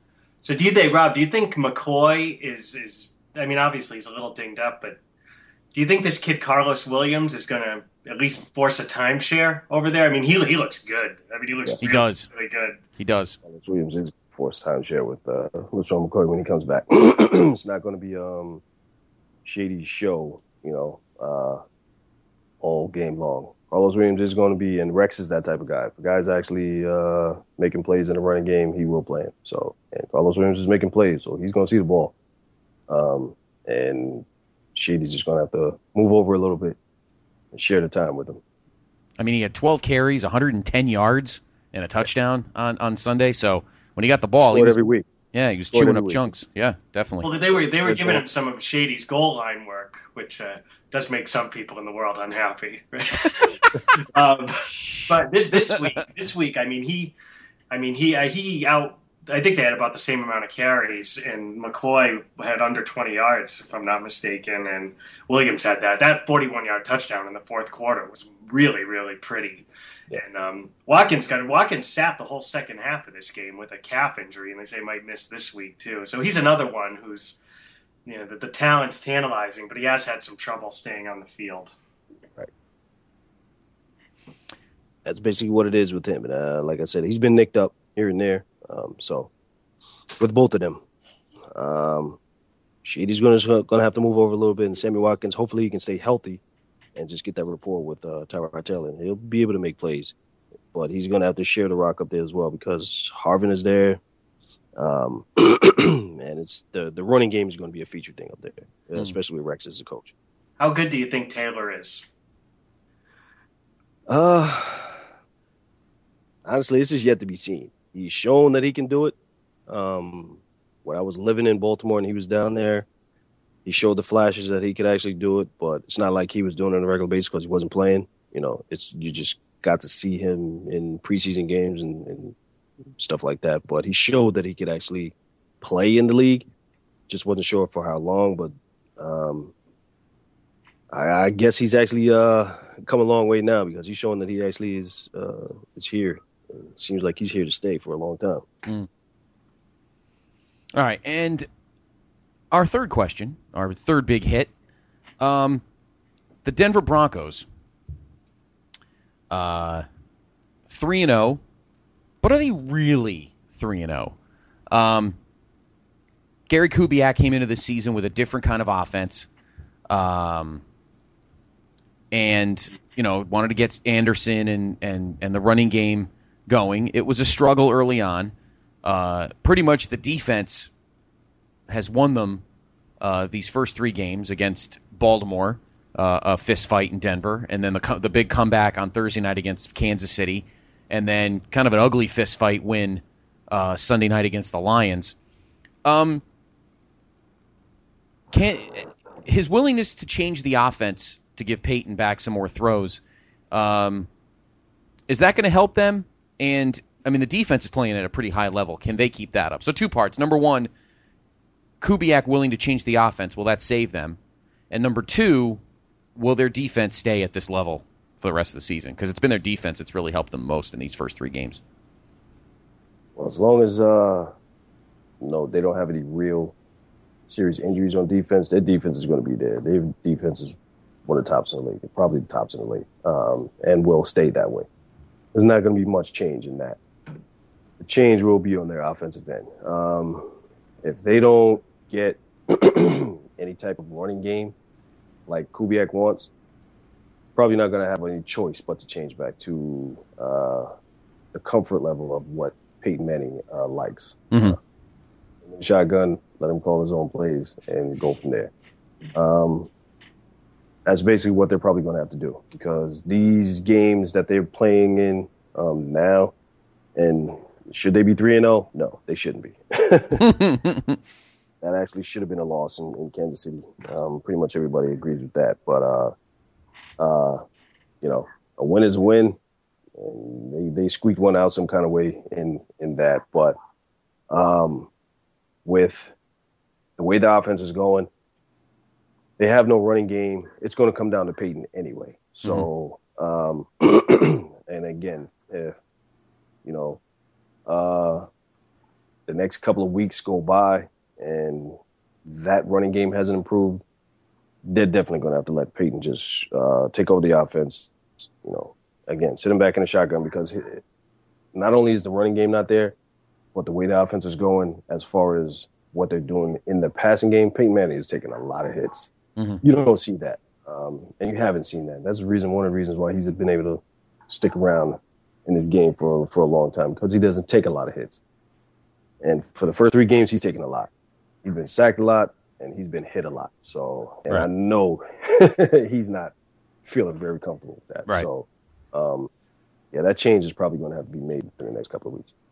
So do you think, Rob, do you think McCoy is, is I mean, obviously he's a little dinged up, but do you think this kid Carlos Williams is going to at least force a timeshare over there? I mean, he he looks good. I mean, he looks Yes. really, He does. really good. He does. Carlos Williams is forced timeshare with uh, LeSean McCoy when he comes back. It's not going to be um Shady's show, you know, uh, all game long. Carlos Williams is going to be, and Rex is that type of guy. If a guy's actually uh, making plays in a running game, he will play him. So, and Carlos Williams is making plays, so he's going to see the ball. Um, and Shady's just going to have to move over a little bit and share the time with him. I mean, he had twelve carries, one hundred ten yards, and a touchdown on, on Sunday. So when he got the ball, Scored he was, every week. yeah, he was Scored chewing every up week. chunks. Yeah, definitely. Well, they were they were That's giving all. him some of Shady's goal line work, which uh, does make some people in the world unhappy. um, but this this week, this week, I mean, he, I mean, he uh, he out. I think they had about the same amount of carries, and McCoy had under twenty yards, if I'm not mistaken, and Williams had that. That forty-one yard touchdown in the fourth quarter was really, really pretty. Yeah. And um, Watkins got Watkins sat the whole second half of this game with a calf injury, and they say might miss this week too. So he's another one who's, you know, the, the talent's tantalizing, but he has had some trouble staying on the field. Right. That's basically what it is with him. And uh, like I said, he's been nicked up here and there. Um, so with both of them, um, Shady's going to going to have to move over a little bit, and Sammy Watkins, hopefully he can stay healthy and just get that rapport with uh, Tyrod Taylor, and he'll be able to make plays. But he's going to have to share the rock up there as well because Harvin is there. Um, and it's the the running game is going to be a featured thing up there, mm. especially with Rex as a coach. How good do you think Taylor is? Uh, honestly, this is yet to be seen. He's shown that he can do it. Um, when I was living in Baltimore and he was down there, he showed the flashes that he could actually do it, but it's not like he was doing it on a regular basis because he wasn't playing. You know, it's you just got to see him in preseason games and, and stuff like that. But he showed that he could actually play in the league. Just wasn't sure for how long, but um, I, I guess he's actually uh, come a long way now because he's showing that he actually is uh, is here. It seems like he's here to stay for a long time. Mm. All right, and our third question, our third big hit, um, the Denver Broncos, uh, three and zero, but are they really three and zero? Um, Gary Kubiak came into the season with a different kind of offense, um, and you know wanted to get Anderson and and and the running game going. It was a struggle early on. Uh, pretty much the defense has won them uh, these first three games against Baltimore, uh, a fist fight in Denver, and then the the big comeback on Thursday night against Kansas City, and then kind of an ugly fist fight win uh, Sunday night against the Lions. Um, can his willingness to change the offense to give Peyton back some more throws, um, is that going to help them? And I mean, the defense is playing at a pretty high level. Can they keep that up? So two parts. Number one, Kubiak willing to change the offense. Will that save them? And number two, will their defense stay at this level for the rest of the season? Because it's been their defense that's really helped them most in these first three games. Well, as long as uh, no, they don't have any real serious injuries on defense, their defense is going to be there. Their defense is one of the tops in the league, probably the tops in the league, um, and will stay that way. There's not going to be much change in that. The change will be on their offensive end. Um, if they don't get any type of running game like Kubiak wants, probably not going to have any choice but to change back to uh, the comfort level of what Peyton Manning uh, likes. Mm-hmm. Uh, shotgun, let him call his own plays and go from there. Um, that's basically what they're probably going to have to do because these games that they're playing in um, now, and should they be three and zero? No, they shouldn't be. That actually should have been a loss in, in Kansas City. Um, pretty much everybody agrees with that. But uh, uh, you know, a win is a win, and they they squeaked one out some kind of way in in that. But um, with the way the offense is going, they have no running game. It's going to come down to Peyton anyway. So, mm-hmm. um, and again, if, you know, uh, the next couple of weeks go by and that running game hasn't improved, they're definitely going to have to let Peyton just uh, take over the offense. You know, again, sit him back in the shotgun because not only is the running game not there, but the way the offense is going as far as what they're doing in the passing game, Peyton Manning is taking a lot of hits. Mm-hmm. You don't see that, um, and you haven't seen that. That's the reason, one of the reasons why he's been able to stick around in this game for for a long time, because he doesn't take a lot of hits. And for the first three games, he's taken a lot. He's been sacked a lot, and he's been hit a lot. So, and right. I know he's not feeling very comfortable with that. Right. So, um, yeah, that change is probably going to have to be made in the next couple of weeks.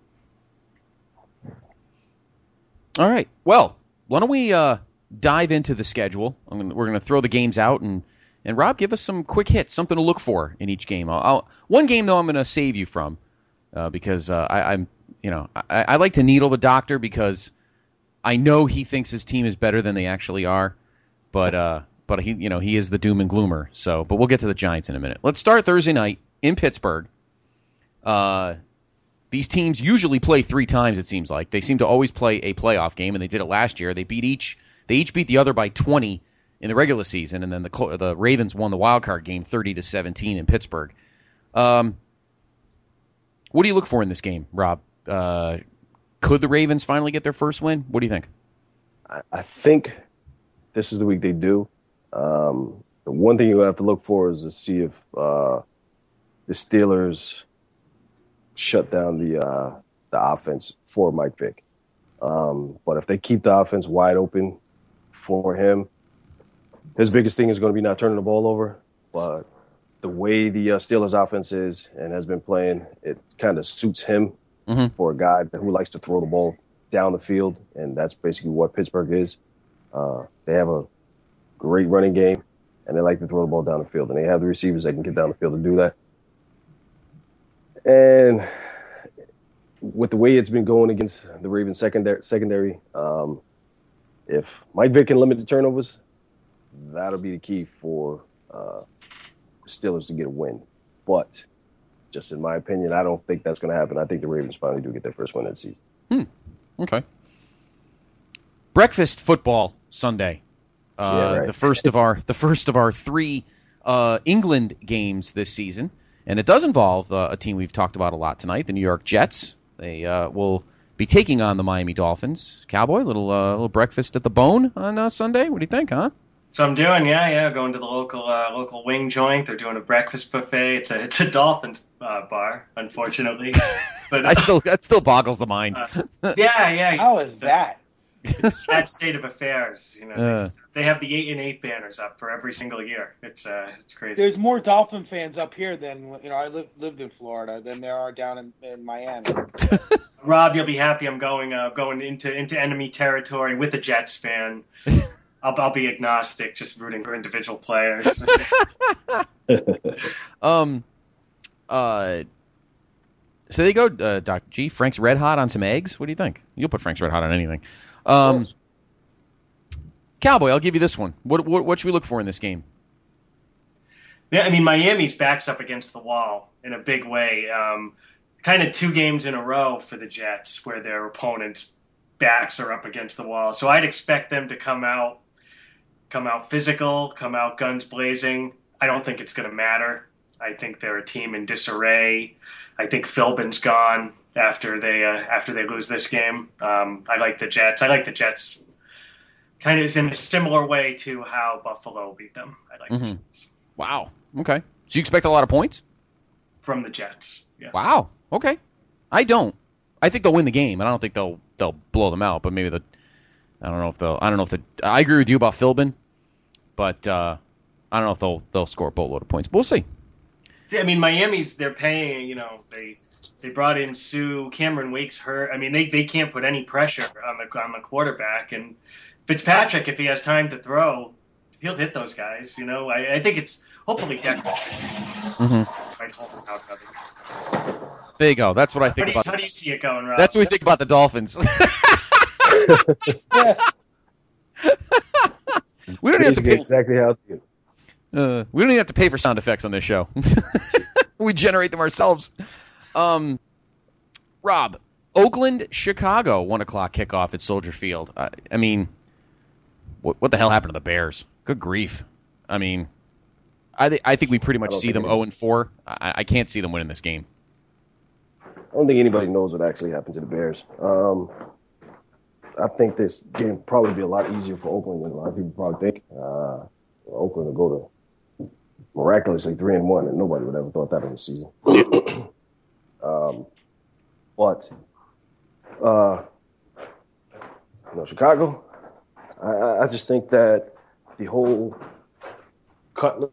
All right. Well, why don't we uh, dive into the schedule? I'm gonna, we're going to throw the games out, and, and Rob, give us some quick hits, something to look for in each game. I'll, I'll, one game, though, I'm going to save you from uh, because uh, I, I'm, you know, I, I like to needle the doctor because I know he thinks his team is better than they actually are, but uh, but he, you know, he is the doom and gloomer. So, but we'll get to the Giants in a minute. Let's start Thursday night in Pittsburgh. Uh. These teams usually play three times, it seems like. They seem to always play a playoff game, and they did it last year. They beat each they each beat the other by twenty in the regular season, and then the the Ravens won the wild card game thirty to seventeen in Pittsburgh. Um, what do you look for in this game, Rob? Uh, could the Ravens finally get their first win? What do you think? I, I think this is the week they do. Um, the one thing you have to look for is to see if uh, the Steelers shut down the uh, the offense for Mike Vick. Um, but if they keep the offense wide open for him, his biggest thing is going to be not turning the ball over. But the way the uh, Steelers offense is and has been playing, it kind of suits him mm-hmm. for a guy who likes to throw the ball down the field, and that's basically what Pittsburgh is. Uh, they have a great running game, and they like to throw the ball down the field, and they have the receivers that can get down the field to do that. And with the way it's been going against the Ravens secondary, secondary um, if Mike Vick can limit the turnovers, that'll be the key for uh, the Steelers to get a win. But just in my opinion, I don't think that's going to happen. I think the Ravens finally do get their first win of the season. Hmm. Okay. Breakfast football Sunday. Uh, yeah, right. The first of our the first of our three uh, England games this season. And it does involve uh, a team we've talked about a lot tonight, the New York Jets. They uh, will be taking on the Miami Dolphins. Cowboy, little uh, little breakfast at the Bone on uh, Sunday. What do you think, huh? So I'm doing, yeah, yeah, going to the local uh, local wing joint. They're doing a breakfast buffet. It's a it's a Dolphins uh, bar, unfortunately. But I still that still boggles the mind. uh, yeah, yeah. How is that? It's a sad state of affairs. You know, they, Uh. just, they have the eight and eight banners up for every single year. It's uh, it's crazy. There's more Dolphin fans up here than, you know, I lived lived in Florida than there are down in, in Miami. Rob, you'll be happy. I'm going uh, going into into enemy territory with a Jets fan. I'll I'll be agnostic, just rooting for individual players. um, uh, so they go, uh, Doctor G. Frank's Red Hot on some eggs. What do you think? You'll put Frank's Red Hot on anything. Um, Cowboy, I'll give you this one. What, what what should we look for in this game? Yeah, I mean, Miami's backs up against the wall in a big way. Um, kind of two games in a row for the Jets where their opponents' backs are up against the wall. So I'd expect them to come out, come out physical, come out guns blazing. I don't think it's going to matter. I think they're a team in disarray. I think Philbin's gone after they uh, after they lose this game. Um, I like the Jets. I like the Jets. Kind of in a similar way to how Buffalo beat them. I like Mm-hmm. the Jets. Wow. Okay. So you expect a lot of points? From the Jets. Yes. Wow. Okay. I don't. I think they'll win the game, and I don't think they'll they'll blow them out. But maybe the I don't know if they'll. I don't know if the. I agree with you about Philbin, but uh, I don't know if they'll they'll score a boatload of points. But we'll see. See, I mean, Miami's they're paying. You know, they they brought in Sue. Cameron Wake's hurt. I mean, they, they can't put any pressure on the on the quarterback. And Fitzpatrick, if he has time to throw, he'll hit those guys. You know, I, I think it's hopefully Decker. Mm-hmm. Right, hold them out. There you go. That's what I How think do, you, about. how do you see it going, Rob? That's what we think about the Dolphins. We don't even have to pay. Exactly how it's good. Uh, we don't even have to pay for sound effects on this show. We generate them ourselves. Um, Rob, Oakland, Chicago, one o'clock kickoff at Soldier Field. Uh, I mean, what, what the hell happened to the Bears? Good grief. I mean, I, th- I think we pretty much see them oh and four. I-, I can't see them winning this game. I don't think anybody knows what actually happened to the Bears. Um, I think this game will probably be a lot easier for Oakland than a lot of people probably think. Uh, Oakland will go to miraculously three and one, and nobody would ever thought that in the season. um, but, uh, you know, Chicago, I, I just think that the whole Cutler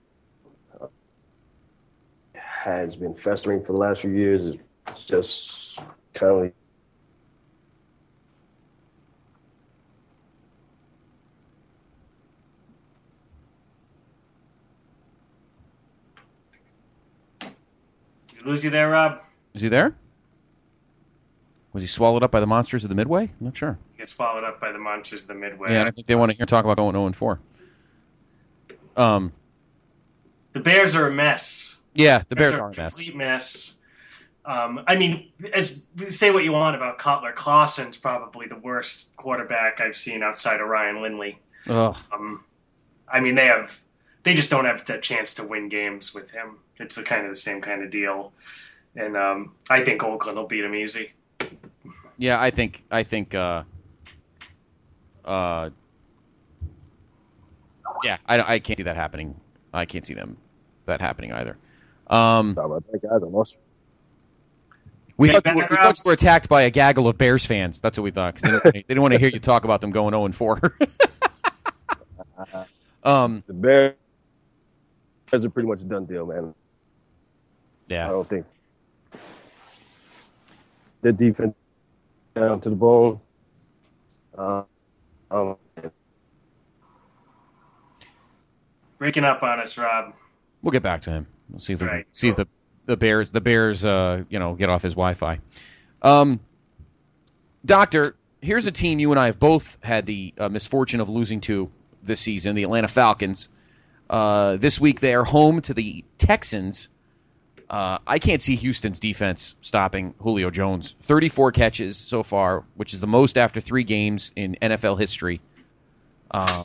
has been festering for the last few years. It's just kind of like lose you there, Rob? Is he there? Was he swallowed up by the monsters of the Midway? I'm not sure. He gets swallowed up by the monsters of the Midway. Yeah, I think they want to hear talk about going oh and four. Um, the Bears are a mess. Yeah, the Bears, Bears are a mess. Complete mess. Um, I mean, as say what you want about Cutler, Clausen's probably the worst quarterback I've seen outside of Ryan Lindley. Ugh. Um, I mean, they have, they just don't have the chance to win games with him. It's the kind of the same kind of deal, and um, I think Oakland will beat him easy. Yeah, I think I think. Uh, uh, yeah, I, I can't see that happening. I can't see them that happening either. Um, we thought, you were, we thought you were attacked by a gaggle of Bears fans. That's what we thought. Cause they, didn't, they didn't want to hear you talk about them going oh and four. um, the Bears are pretty much a done deal, man. Yeah. I don't think their defense down to the bone. Uh, um, Breaking up on us, Rob. We'll get back to him. We'll see if right. we, see if the the Bears the Bears uh, you know get off his Wi-Fi. Um, Doctor, here's a team you and I have both had the uh, misfortune of losing to this season, the Atlanta Falcons. Uh, this week they are home to the Texans. Uh, I can't see Houston's defense stopping Julio Jones. thirty-four catches so far, which is the most after three games in N F L history. Uh,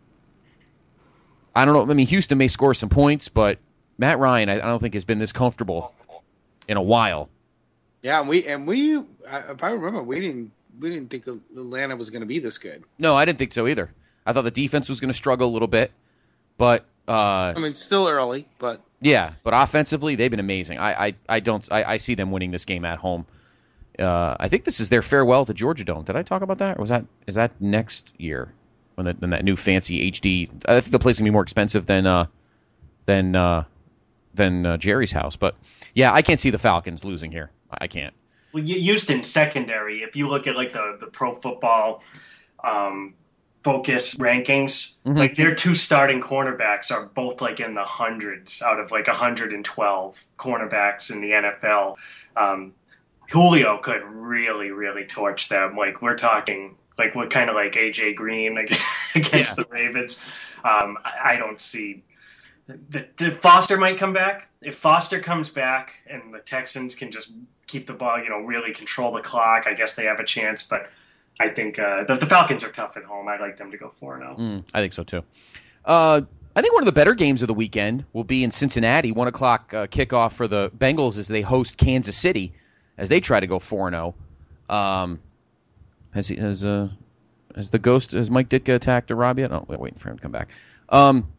I don't know. I mean, Houston may score some points, but Matt Ryan, I, I don't think has been this comfortable in a while. Yeah, and we and we, if I remember, we didn't we didn't think Atlanta was going to be this good. No, I didn't think so either. I thought the defense was going to struggle a little bit, but uh, I mean, still early, but yeah, but offensively they've been amazing. I I, I don't I, I see them winning this game at home. Uh, I think this is their farewell to Georgia Dome. Did I talk about that? Or was that is that next year? When, the, when that new fancy H D, I think the place can be more expensive than uh, than uh, than uh, Jerry's house. But yeah, I can't see the Falcons losing here. I can't. Well, Houston secondary. If you look at like the the Pro Football um, Focus rankings, mm-hmm. like their two starting cornerbacks are both like in the hundreds out of like one hundred twelve cornerbacks in the N F L. Um, Julio could really, really torch them. Like we're talking. Like what kind of like A J Green against yeah. the Ravens. Um, I, I don't see the, the Foster might come back. If Foster comes back and the Texans can just keep the ball, you know, really control the clock, I guess they have a chance. But I think uh, the, the Falcons are tough at home. I'd like them to go four and oh. Mm, I think so too. Uh, I think one of the better games of the weekend will be in Cincinnati. One o'clock uh, kickoff for the Bengals as they host Kansas City as they try to go four and oh. Um, Has he has uh has the ghost has Mike Ditka attacked Rob yet? Oh, we're waiting for him to come back. Um,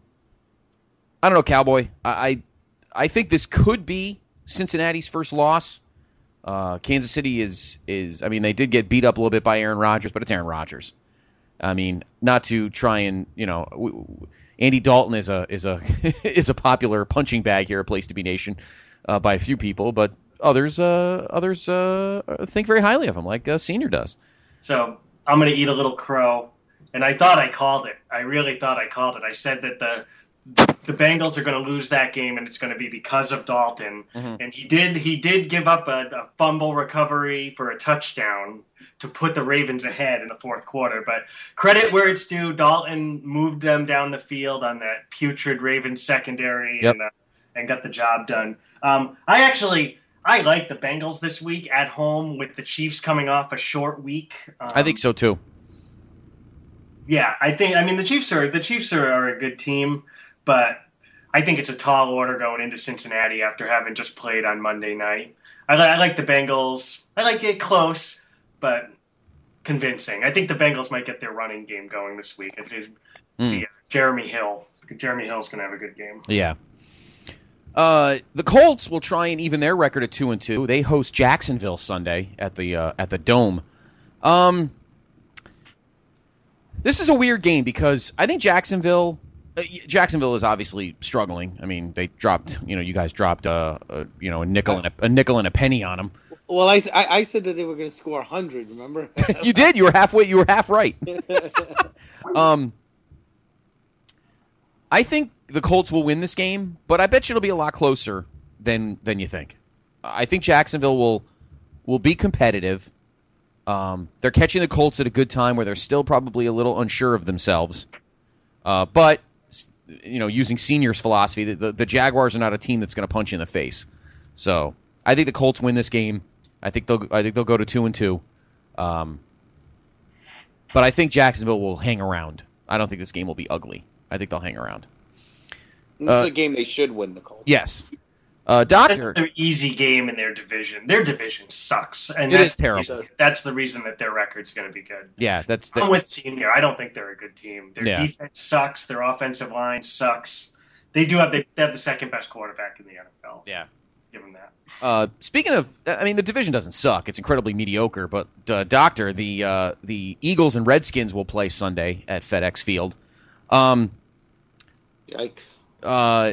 I don't know, Cowboy. I I, I think this could be Cincinnati's first loss. Uh, Kansas City is is I mean they did get beat up a little bit by Aaron Rodgers, but it's Aaron Rodgers. I mean, not to try and you know, w- w- Andy Dalton is a is a is a popular punching bag here at Place to Be Nation uh, by a few people, but others uh, others uh, think very highly of him, like uh, Senior does. So I'm going to eat a little crow, and I thought I called it. I really thought I called it. I said that the the Bengals are going to lose that game, and it's going to be because of Dalton. Mm-hmm. And he did he did give up a, a fumble recovery for a touchdown to put the Ravens ahead in the fourth quarter. But credit where it's due, Dalton moved them down the field on that putrid Ravens secondary yep. and uh, and got the job done. Um, I actually. I like the Bengals this week at home with the Chiefs coming off a short week. Um, I think so too. Yeah, I think. I mean, the Chiefs are the Chiefs are, are a good team, but I think it's a tall order going into Cincinnati after having just played on Monday night. I, li- I like the Bengals. I like it close, but convincing. I think the Bengals might get their running game going this week. It's, it's, Mm. Jeremy Hill. Jeremy Hill's going to have a good game. Yeah. Uh, the Colts will try and even their record at two and two. They host Jacksonville Sunday at the uh, at the Dome. Um, this is a weird game because I think Jacksonville. Uh, Jacksonville is obviously struggling. I mean, they dropped. You know, you guys dropped uh, a you know a nickel and a, a nickel and a penny on them. Well, I, I, I said that they were going to score one hundred. Remember? You did. You were halfway. You were half right. um. I think the Colts will win this game, but I bet you it'll be a lot closer than than you think. I think Jacksonville will will be competitive. Um, they're catching the Colts at a good time where they're still probably a little unsure of themselves. Uh, but you know, using Senior's philosophy, the, the, the Jaguars are not a team that's going to punch you in the face. So I think the Colts win this game. I think they'll I think they'll go to two and two. Um, but I think Jacksonville will hang around. I don't think this game will be ugly. I think they'll hang around. This Uh, is a game they should win, the Colts. Yes. Uh, Doctor. That's their easy game in their division. Their division sucks, and It that's is terrible. The reason, that's the reason that their record's going to be good. Yeah, that's the, I'm with Senior. I don't think they're a good team. Their Yeah. defense sucks. Their offensive line sucks. They do have they have the second best quarterback in the N F L. yeah. Give them that. Uh, speaking of, I mean, the division doesn't suck. It's incredibly mediocre. But uh, Doctor, the uh, the Eagles and Redskins will play Sunday at FedEx Field. Um, Yikes. uh,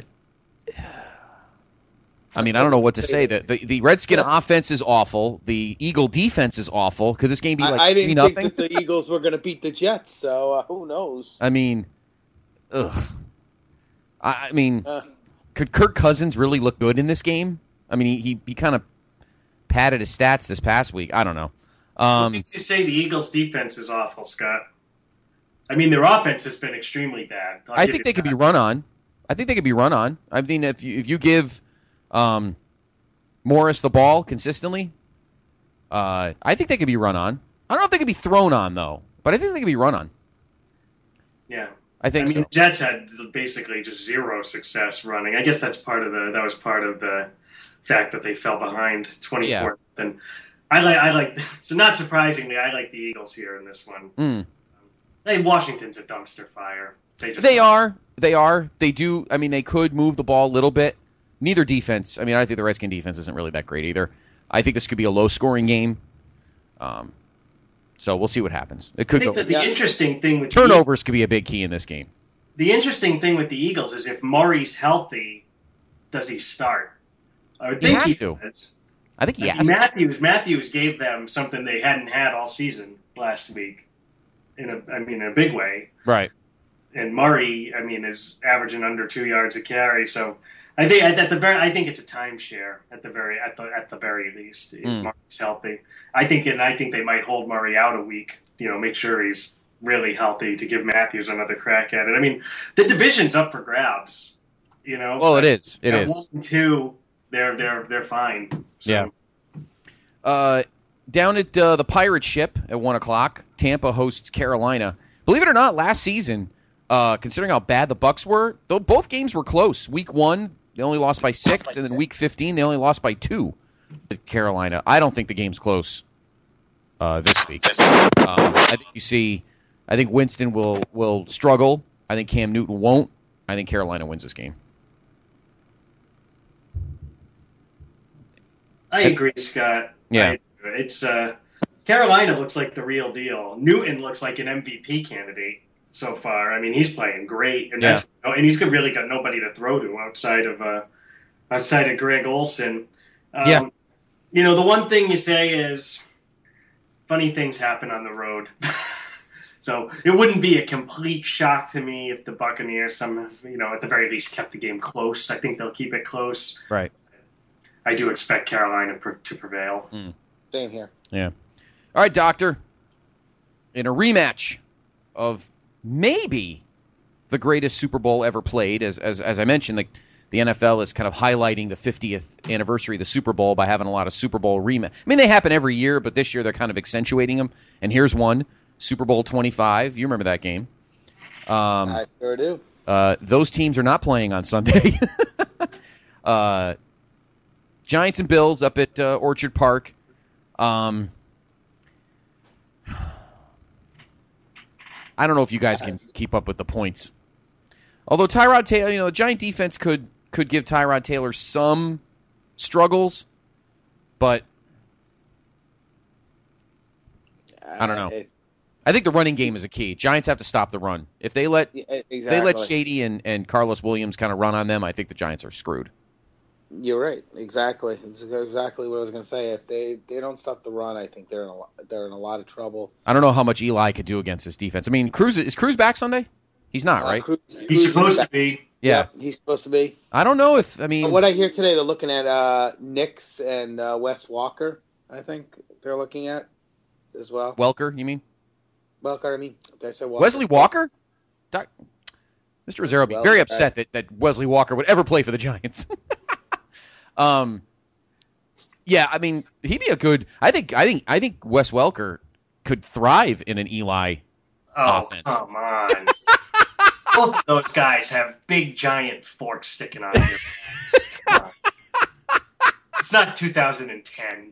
I mean, I don't know what to say. The the, the Redskin offense is awful. The Eagle defense is awful. Could this game be like I, I three didn't nothing? think that the Eagles were going to beat the Jets, so uh, who knows? I mean, ugh. I, I mean, Uh, could Kirk Cousins really look good in this game? I mean, he he, he kind of padded his stats this past week. I don't know. What Um, makes you say the Eagles' defense is awful, Scott? I mean, their offense has been extremely bad. I'll I give think you they could be that. run on. I think they could be run on. I mean, if you if you give um, Morris the ball consistently, uh, I think they could be run on. I don't know if they could be thrown on though, but I think they could be run on. Yeah. I I think mean, so. the Jets had basically just zero success running. I guess that's part of the that was part of the fact that they fell behind twenty-four. And I like I like so not surprisingly, I like the Eagles here in this one. Mm. Hey, Washington's a dumpster fire. They just They are. They are. They do. I mean, they could move the ball a little bit. Neither defense. I mean, I think the Redskin defense isn't really that great either. I think this could be a low-scoring game. Um, so we'll see what happens. It I could think go. that the interesting thing with Turnovers could be a big key in this game. the, the interesting thing with the Eagles is if Murray's healthy, does he start? I would He think has he to. does. I think I he mean, has to. Matthews Matthews gave them something they hadn't had all season last week. In a, I mean, in a big way. Right. And Murray, I mean, is averaging under two yards a carry. So I think at the very, I think it's a timeshare at the very at the at the very least if Mm. Murray's healthy. I think, and I think they might hold Murray out a week. You know, make sure he's really healthy to give Matthews another crack at it. I mean, the division's up for grabs. You know. Well, it is. It At is. One and two, they're they're they're fine. So, Yeah. Uh, down at uh, the Pirate Ship at one o'clock, Tampa hosts Carolina. Believe it or not, last season, uh, considering how bad the Bucks were, though both games were close. Week one, they only lost by six, and then week fifteen, they only lost by two to Carolina. I don't think the game's close uh, this week. Um, I think you see, I think Winston will will struggle. I think Cam Newton won't. I think Carolina wins this game. I agree, Scott. Yeah. I, it's uh, Carolina looks like the real deal. Newton looks like an M V P candidate so far. I mean, he's playing great, and that's and he's really got nobody to throw to outside of uh, outside of Greg Olsen. Um, Yeah. You know, the one thing you say is funny things happen on the road. So it wouldn't be a complete shock to me if the Buccaneers, some you know, at the very least, kept the game close. I think they'll keep it close. Right. I do expect Carolina pr- to prevail. Same here. Yeah. All right, Doctor. In a rematch of maybe the greatest Super Bowl ever played, as as as I mentioned, like the N F L is kind of highlighting the fiftieth anniversary of the Super Bowl by having a lot of Super Bowl rematch. I mean, they happen every year, but this year they're kind of accentuating them. And here's one, Super Bowl twenty-five. You remember that game? Um, I sure do. Uh, those teams are not playing on Sunday. uh, Giants and Bills up at uh, Orchard Park. Um, I don't know if you guys can keep up with the points. Although Tyrod Taylor, you know, the Giant defense could could give Tyrod Taylor some struggles, but I don't know. Uh, it, I think the running game is a key. Giants have to stop the run. If they let exactly. if they let Shady and, and Carlos Williams kind of run on them, I think the Giants are screwed. You're right. Exactly. It's exactly what I was going to say. If they, they don't stop the run, I think they're in a lot, they're in a lot of trouble. I don't know how much Eli could do against this defense. I mean, Cruz is Cruz back Sunday? He's not, Uh, right? Cruz, He's Cruz supposed is to be. Yeah. yeah, he's supposed to be. I don't know if I mean But what I hear today, they're looking at uh, Nix and uh, Wes Walker. I think they're looking at as well. Welker, you mean? Welker, I mean, did I say Walker? Wesley Walker? Doc, Mister Rosario would be Well, very I- upset that, that Wesley Walker would ever play for the Giants. um, yeah, I mean, he'd be a good. I think. I think. I think Wes Welker could thrive in an Eli Oh, offense. come on. Both of those guys have big, giant forks sticking out of their heads. Come on. It's not two thousand ten.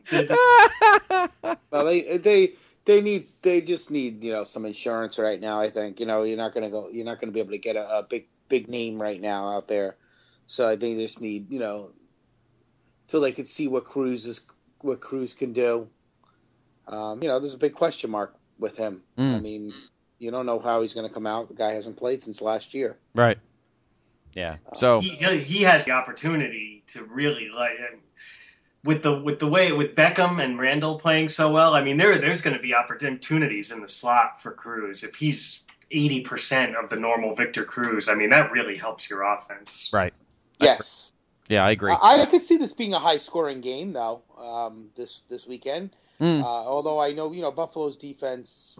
Well, they they they need they just need you know some insurance right now. I think you know you're not gonna go you're not gonna be able to get a, a big big name right now out there. So I think they just need you know till they can see what Cruz is what Cruz can do. Um, you know, there's a big question mark with him. Mm. I mean, you don't know how he's going to come out. The guy hasn't played since last year. Right. Yeah. So he, he he has the opportunity to really like with the with the way with Beckham and Randall playing so well. I mean, there there's going to be opportunities in the slot for Cruz if he's eighty percent of the normal Victor Cruz. I mean, that really helps your offense. right. Yes. Yeah, I agree. I, I could see this being a high-scoring game, though, um, this this weekend. Mm. Uh, although I know, you know, Buffalo's defense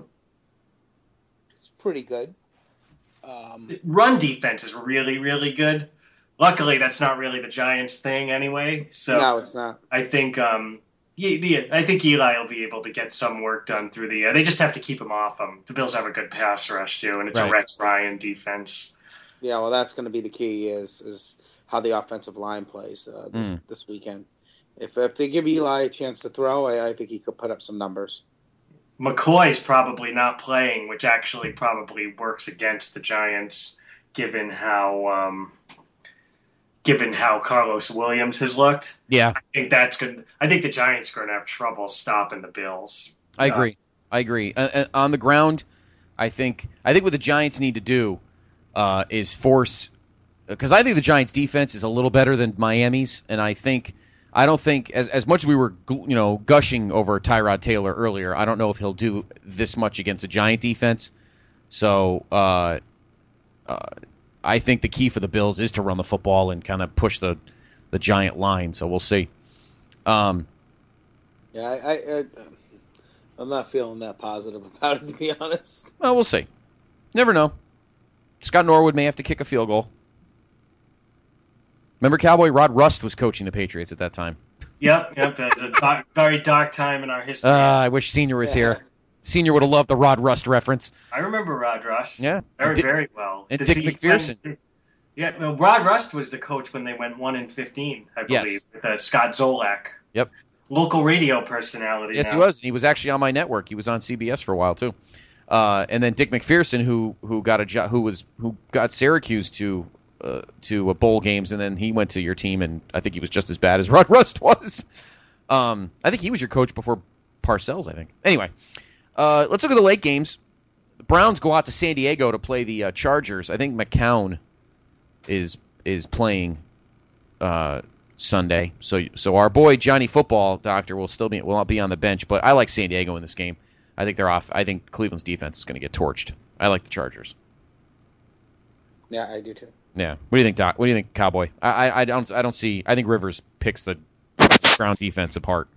is pretty good. Um, Run defense is really really good. Luckily, that's not really the Giants' thing anyway. So no, it's not. I think um, yeah, the, I think Eli will be able to get some work done through the. Uh, they just have to keep him off him. The Bills have a good pass rush too, and it's Right. a Rex Ryan defense. Yeah, well, that's going to be the key is is how the offensive line plays uh, this, Mm. this weekend. If if they give Eli a chance to throw, I, I think he could put up some numbers. McCoy's probably not playing, which actually probably works against the Giants, given how um, given how Carlos Williams has looked. Yeah, I think that's good. I think the Giants are going to have trouble stopping the Bills. I Uh, agree. I agree. Uh, uh, on the ground, I think I think what the Giants need to do uh, is force because I think the Giants' defense is a little better than Miami's, and I think I don't think as as much as we were you know gushing over Tyrod Taylor earlier, I don't know if he'll do this much against a Giant defense. So uh, uh, I think the key for the Bills is to run the football and kind of push the the Giant line. So we'll see. Um, Yeah, I, I, I I'm not feeling that positive about it, to be honest. well, we'll see. Never know. Scott Norwood may have to kick a field goal. Remember, Cowboy Rod Rust was coaching the Patriots at that time. Yep, yep. That's a dark, very dark time in our history. Uh, I wish Senior was here. Senior would have loved the Rod Rust reference. I remember Rod Rust. Yeah. very, Dick- very well. and Does Dick he- McPherson. when- yeah, well, Rod Rust was the coach when they went one and fifteen, I Yes. believe, with uh, Scott Zolak. Yep. Local radio personality. Yes, now. he was. He was actually on my network. He was on C B S for a while too. Uh, and then Dick McPherson, who who got a job, who was who got Syracuse to uh, to uh, bowl games, and then he went to your team, and I think he was just as bad as Rod Rust was. Um, I think he was your coach before Parcells. I think. Anyway, uh, let's look at the late games. The Browns go out to San Diego to play the uh, Chargers. I think McCown is is playing uh, Sunday. So so our boy Johnny Football Doctor will still be will not be on the bench, but I like San Diego in this game. I think they're off. I think Cleveland's defense is going to get torched. I like the Chargers. Yeah, I do too. Yeah. What do you think, Doc? What do you think, Cowboy? I I, I don't I don't see. I think Rivers picks the ground defense apart.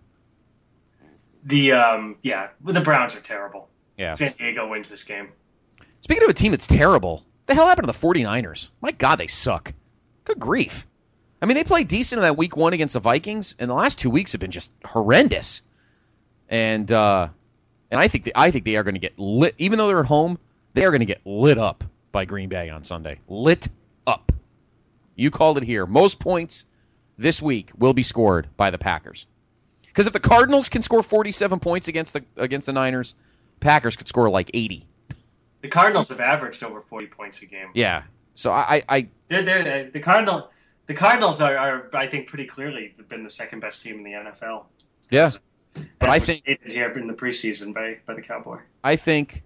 The um, yeah, the Browns are terrible. Yeah. San Diego wins this game. Speaking of a team that's terrible, the hell happened to the 49ers? My God, they suck. Good grief. I mean, they played decent in that week one against the Vikings, and the last two weeks have been just horrendous. And uh, and I think they, I think they are going to get lit, even though they're at home. They are going to get lit up by Green Bay on Sunday. Lit up. You called it here. Most points this week will be scored by the Packers. Because if the Cardinals can score forty-seven points against the against the Niners, Packers could score like eighty. The Cardinals have averaged over forty points a game. Yeah. So I, I they're, they're, the Cardinal, the Cardinals are, are, I think, pretty clearly been the second best team in the N F L. Yeah. But I I think think here in the preseason by by the Cowboy. I think.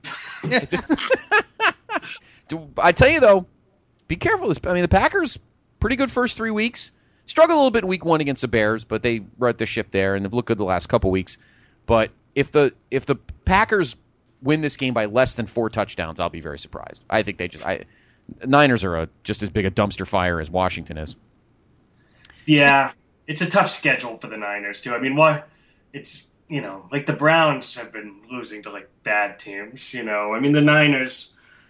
Do I tell you though? Be careful. I mean, the Packers pretty good first three weeks. Struggled a little bit in week one against the Bears, but they right the ship there and have looked good the last couple weeks. But if the if the Packers win this game by less than four touchdowns, I'll be very surprised. I think they just I Niners are a, just as big a dumpster fire as Washington is. Yeah, it's a tough schedule for the Niners too. I mean, what it's you know like the Browns have been losing to like bad teams. You know, I mean the Niners.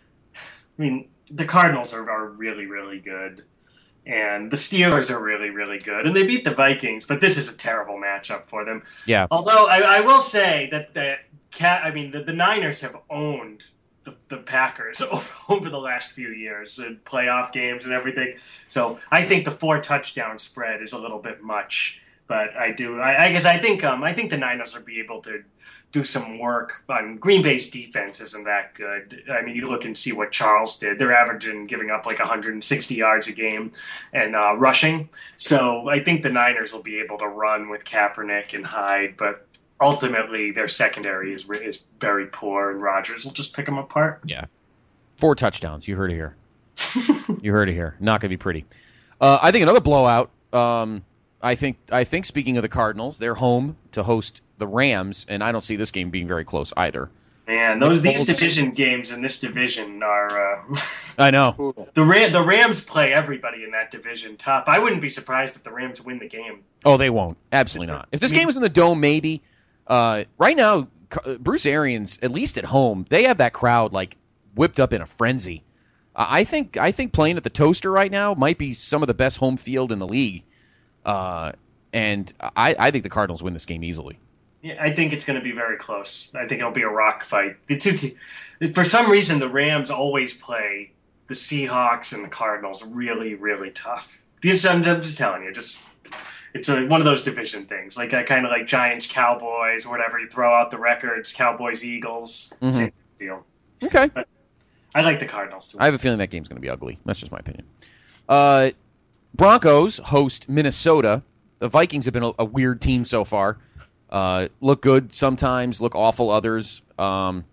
I mean the Cardinals are, are really really good. And the Steelers are really, really good. And they beat the Vikings, but this is a terrible matchup for them. Yeah. Although I, I will say that the cat, I mean, the, the Niners have owned the, the Packers over, over the last few years in playoff games and everything. So I think the four touchdown spread is a little bit much. But I do, I, I guess I think um, I think the Niners will be able to do some work on Green Bay's defense. Isn't that good? I mean, you look and see what Charles did. They're averaging giving up like one hundred sixty yards a game and uh, rushing. So I think the Niners will be able to run with Kaepernick and Hyde, but ultimately their secondary is is very poor, and Rodgers will just pick them apart. Yeah, four touchdowns. You heard it here. You heard it here. Not going to be pretty. Uh, I think another blowout. Um, I think I think speaking of the Cardinals, they're home to host the Rams, and I don't see this game being very close either. Man, those these division games in this division are. Uh, I know the Ram, the Rams play everybody in that division tough. I wouldn't be surprised if the Rams win the game. Oh, they won't. Absolutely not. If this game was in the Dome, maybe. Uh, right now, Bruce Arians, at least at home, they have that crowd like whipped up in a frenzy. Uh, I think I think playing at the Toaster right now might be some of the best home field in the league. Uh, and I, I think the Cardinals win this game easily. Yeah, I think it's going to be very close. I think it'll be a rock fight. The two te- for some reason, the Rams always play the Seahawks and the Cardinals really, really tough. Just, I'm, I'm just telling you, just it's a, one of those division things, like I kind of like Giants, Cowboys, or whatever. You throw out the records, Cowboys, Eagles, mm-hmm. Same deal. Okay, but I like the Cardinals too. I have a feeling that game's going to be ugly. That's just my opinion. Uh. Broncos host Minnesota. The Vikings have been a, a weird team so far. Uh, look good sometimes, look awful others. Um,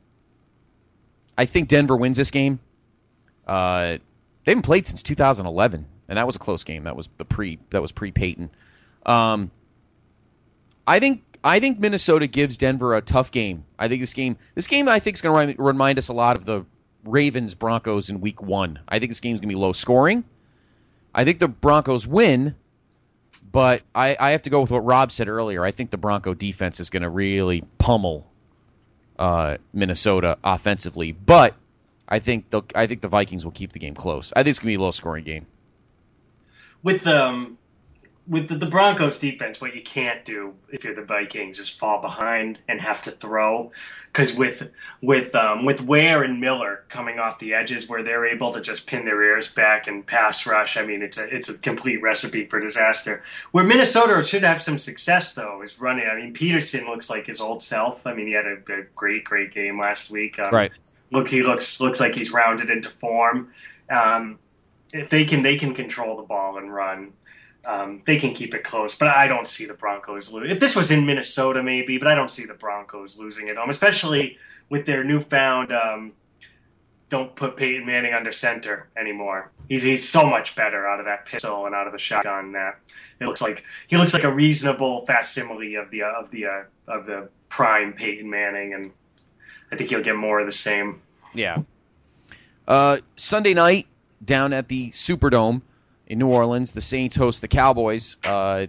I think Denver wins this game. Uh, they haven't played since two thousand eleven, and that was a close game. That was the pre. That was pre-Peyton. Um, I think I think Minnesota gives Denver a tough game. I think this game this game I think is going to remind us a lot of the Ravens Broncos in Week One. I think this game is going to be low scoring. I think the Broncos win, but I, I have to go with what Rob said earlier. I think the Bronco defense is going to really pummel uh, Minnesota offensively, but I think the I think the Vikings will keep the game close. I think it's going to be a low scoring game. With um, with the, the Broncos defense, what you can't do if you're the Vikings is fall behind and have to throw, because with with um, with Ware and Miller coming off the edges, where they're able to just pin their ears back and pass rush, I mean, it's a it's a complete recipe for disaster. Where Minnesota should have some success though is running. I mean, Peterson looks like his old self. I mean, he had a, a great great game last week. Um, right. Look, he looks looks like he's rounded into form. Um, if they can they can control the ball and run. Um, they can keep it close, but I don't see the Broncos losing. If this was in Minnesota, maybe, but I don't see the Broncos losing at home, especially with their newfound um, don't put Peyton Manning under center anymore. He's he's so much better out of that pistol and out of the shotgun. That it looks like he looks like a reasonable facsimile of the of the uh, of the prime Peyton Manning, and I think he'll get more of the same. Yeah. Uh, Sunday night down at the Superdome in New Orleans, the Saints host the Cowboys. Uh,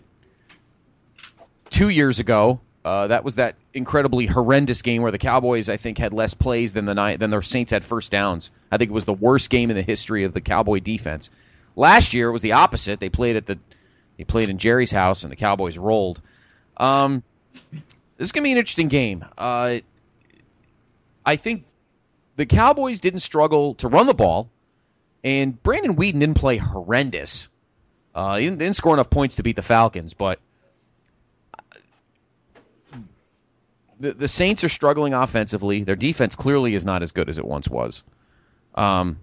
two years ago, uh, that was that incredibly horrendous game where the Cowboys, I think, had less plays than the than their Saints had first downs. I think it was the worst game in the history of the Cowboy defense. Last year, it was the opposite. They played at the He played in Jerry's house, and the Cowboys rolled. Um, this is going to be an interesting game. Uh, I think the Cowboys didn't struggle to run the ball, and Brandon Weeden didn't play horrendous. Uh, he didn't, didn't score enough points to beat the Falcons, but the, the Saints are struggling offensively. Their defense clearly is not as good as it once was. Um,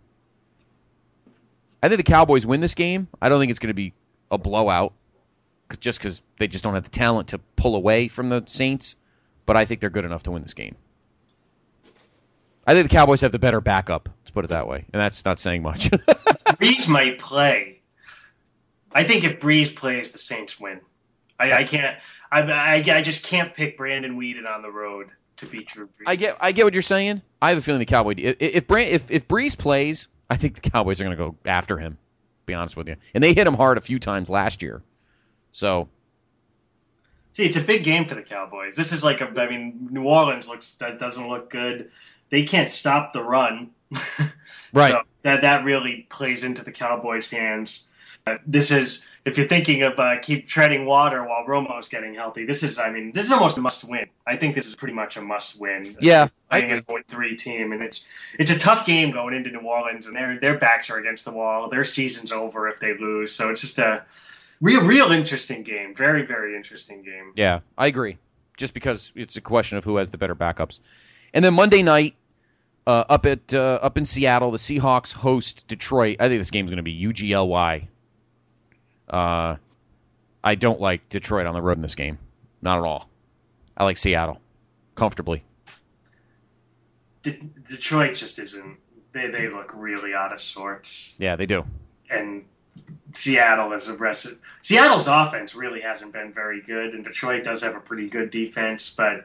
I think the Cowboys win this game. I don't think it's going to be a blowout just because they just don't have the talent to pull away from the Saints, but I think they're good enough to win this game. I think the Cowboys have the better backup, let's put it that way, and that's not saying much. Breeze might play. I think if Breeze plays, the Saints win. I, I can't. I, I I just can't pick Brandon Weeden on the road to beat Drew Brees. I get I get what you're saying. I have a feeling the Cowboys. If if Brand, if, if Breeze plays, I think the Cowboys are going to go after him. To be honest with you, and they hit him hard a few times last year. So, see, it's a big game for the Cowboys. This is like a. I mean, New Orleans looks that doesn't look good. They can't stop the run. Right. So that that really plays into the Cowboys' hands. Uh, this is, if you're thinking of uh, keep treading water while Romo's getting healthy, this is, I mean, this is almost a must-win. I think this is pretty much a must-win. Yeah, I playing a three team, and it's it's a tough game going into New Orleans, and their their backs are against the wall. Their season's over if they lose, so it's just a real real interesting game. Very very interesting game. Yeah, I agree. Just because it's a question of who has the better backups. And then Monday night, uh, up at uh, up in Seattle, the Seahawks host Detroit. I think this game's going to be U G L Y. Uh, I don't like Detroit on the road in this game. Not at all. I like Seattle comfortably. De- Detroit just isn't. They they look really out of sorts. Yeah, they do. And Seattle is aggressive. Seattle's offense really hasn't been very good, and Detroit does have a pretty good defense, but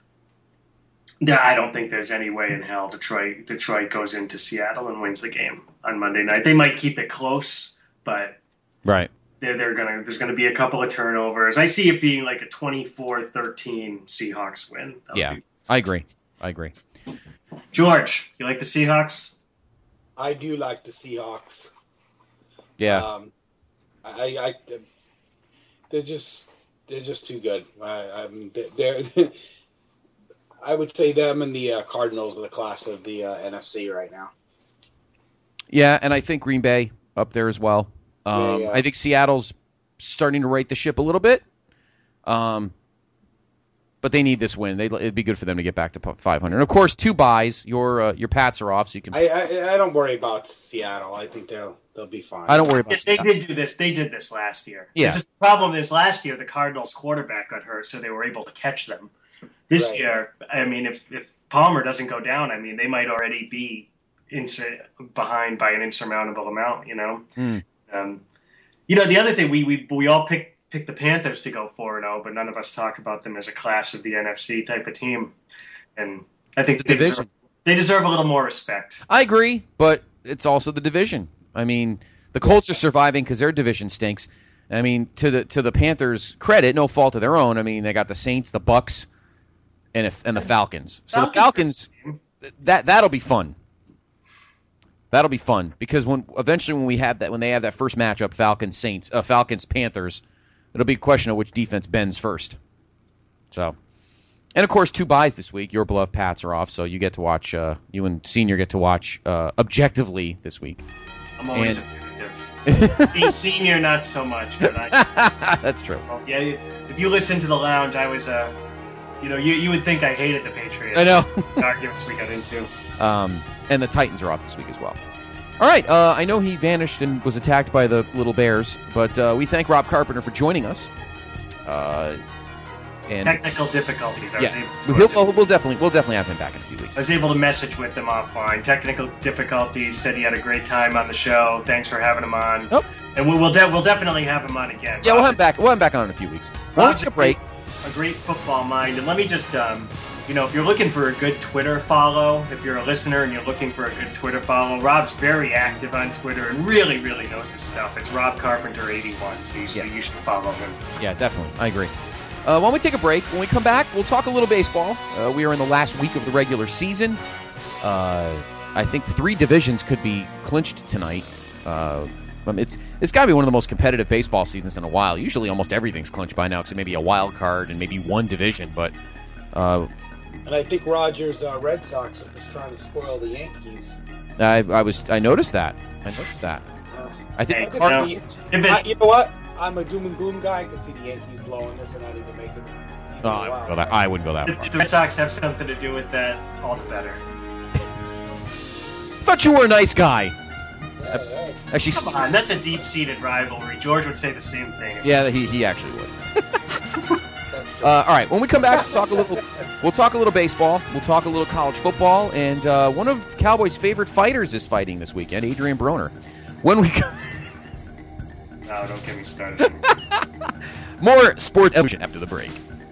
I don't think there's any way in hell Detroit Detroit goes into Seattle and wins the game on Monday night. They might keep it close, but right. They're, they're gonna. There's gonna be a couple of turnovers. I see it being like a twenty-four thirteen Seahawks win. That'll yeah, be... I agree. I agree. George, you like the Seahawks? I do like the Seahawks. Yeah. Um, I, I, they're just, they're just too good. I, I'm, they're, I would say them and the uh, Cardinals are the class of the uh, N F C right now. Yeah, and I think Green Bay up there as well. Um, yeah, yeah. I think Seattle's starting to right the ship a little bit. Um, but they need this win. They'd, it'd be good for them to get back to five hundred. And of course, two buys. Your uh, your Pats are off, so you can. I, I I don't worry about Seattle. I think they'll they'll be fine. I don't worry about. Yes, they did do this. They did this last year. Yeah. It's just the problem is last year the Cardinals quarterback got hurt, so they were able to catch them. This Right. year, I mean, if if Palmer doesn't go down, I mean, they might already be insur- behind by an insurmountable amount. You know. Mm. Um, you know, the other thing, we we we all picked picked the Panthers to go four and oh, but none of us talk about them as a class of the N F C type of team. And I think the they division. deserve, they deserve a little more respect. I agree, but it's also the division. I mean, the Colts are surviving because their division stinks. I mean, to the to the Panthers' credit, no fault of their own. I mean, they got the Saints, the Bucks, and if, and the Falcons. So the Falcons, that that'll be fun. That'll be fun because when eventually when we have that when they have that first matchup, Falcons Saints, uh, Falcons Panthers, it'll be a question of which defense bends first. So, and of course, two buys this week. Your beloved Pats are off, so you get to watch. Uh, you and Senior get to watch uh, objectively this week. I'm always And- objective. See, Senior, not so much, but I. That's true. Well, yeah, if you listen to the lounge, I was, uh, you know, you you would think I hated the Patriots. I know. The arguments we got into. Um, and the Titans are off this week as well. All right, uh, I know he vanished and was attacked by the little bears, but uh, we thank Rob Carpenter for joining us. Uh, and Technical difficulties. I was yes, able to, we'll, we'll, we'll definitely we'll definitely have him back in a few weeks. I was able to message with him offline. Technical difficulties. Said he had a great time on the show. Thanks for having him on. Oh. And we will de- we'll definitely have him on again. Yeah, we'll Rob have him back. We'll have him back on in a few weeks. We'll Rob's take a break. A great football mind. And let me just, um, you know, if you're looking for a good Twitter follow, if you're a listener and you're looking for a good Twitter follow, Rob's very active on Twitter and really, really knows his stuff. It's Rob Carpenter eighty-one, so you, so Yeah. you should follow him. Yeah, definitely. I agree. Uh, why don't we take a break? When we come back, we'll talk a little baseball. Uh, we are in the last week of the regular season. Uh, I think three divisions could be clinched tonight. Uh, Um, it's it's got to be one of the most competitive baseball seasons in a while. Usually almost everything's clinched by now, except maybe a wild card and maybe one division. But uh, and I think Rogers' uh, Red Sox are just trying to spoil the Yankees. I, I was I noticed that. I noticed that. Uh, I think Hey, part- you know, I, you know what? I'm a doom and gloom guy. I can see the Yankees blowing this and not even making it. oh, I wouldn't go that. I wouldn't go that far. if the Red Sox have something to do with that, all the better. Thought you were a nice guy. Hey, hey. Actually, Come on, that's a deep-seated rivalry. George would say the same thing. yeah, he he actually would. uh, all right, when we come back, we'll talk a little. We'll talk a little baseball. We'll talk a little college football, and uh, one of Cowboys' favorite fighters is fighting this weekend, Adrian Broner. When we come. No, don't get me started. More sports evolution after the break.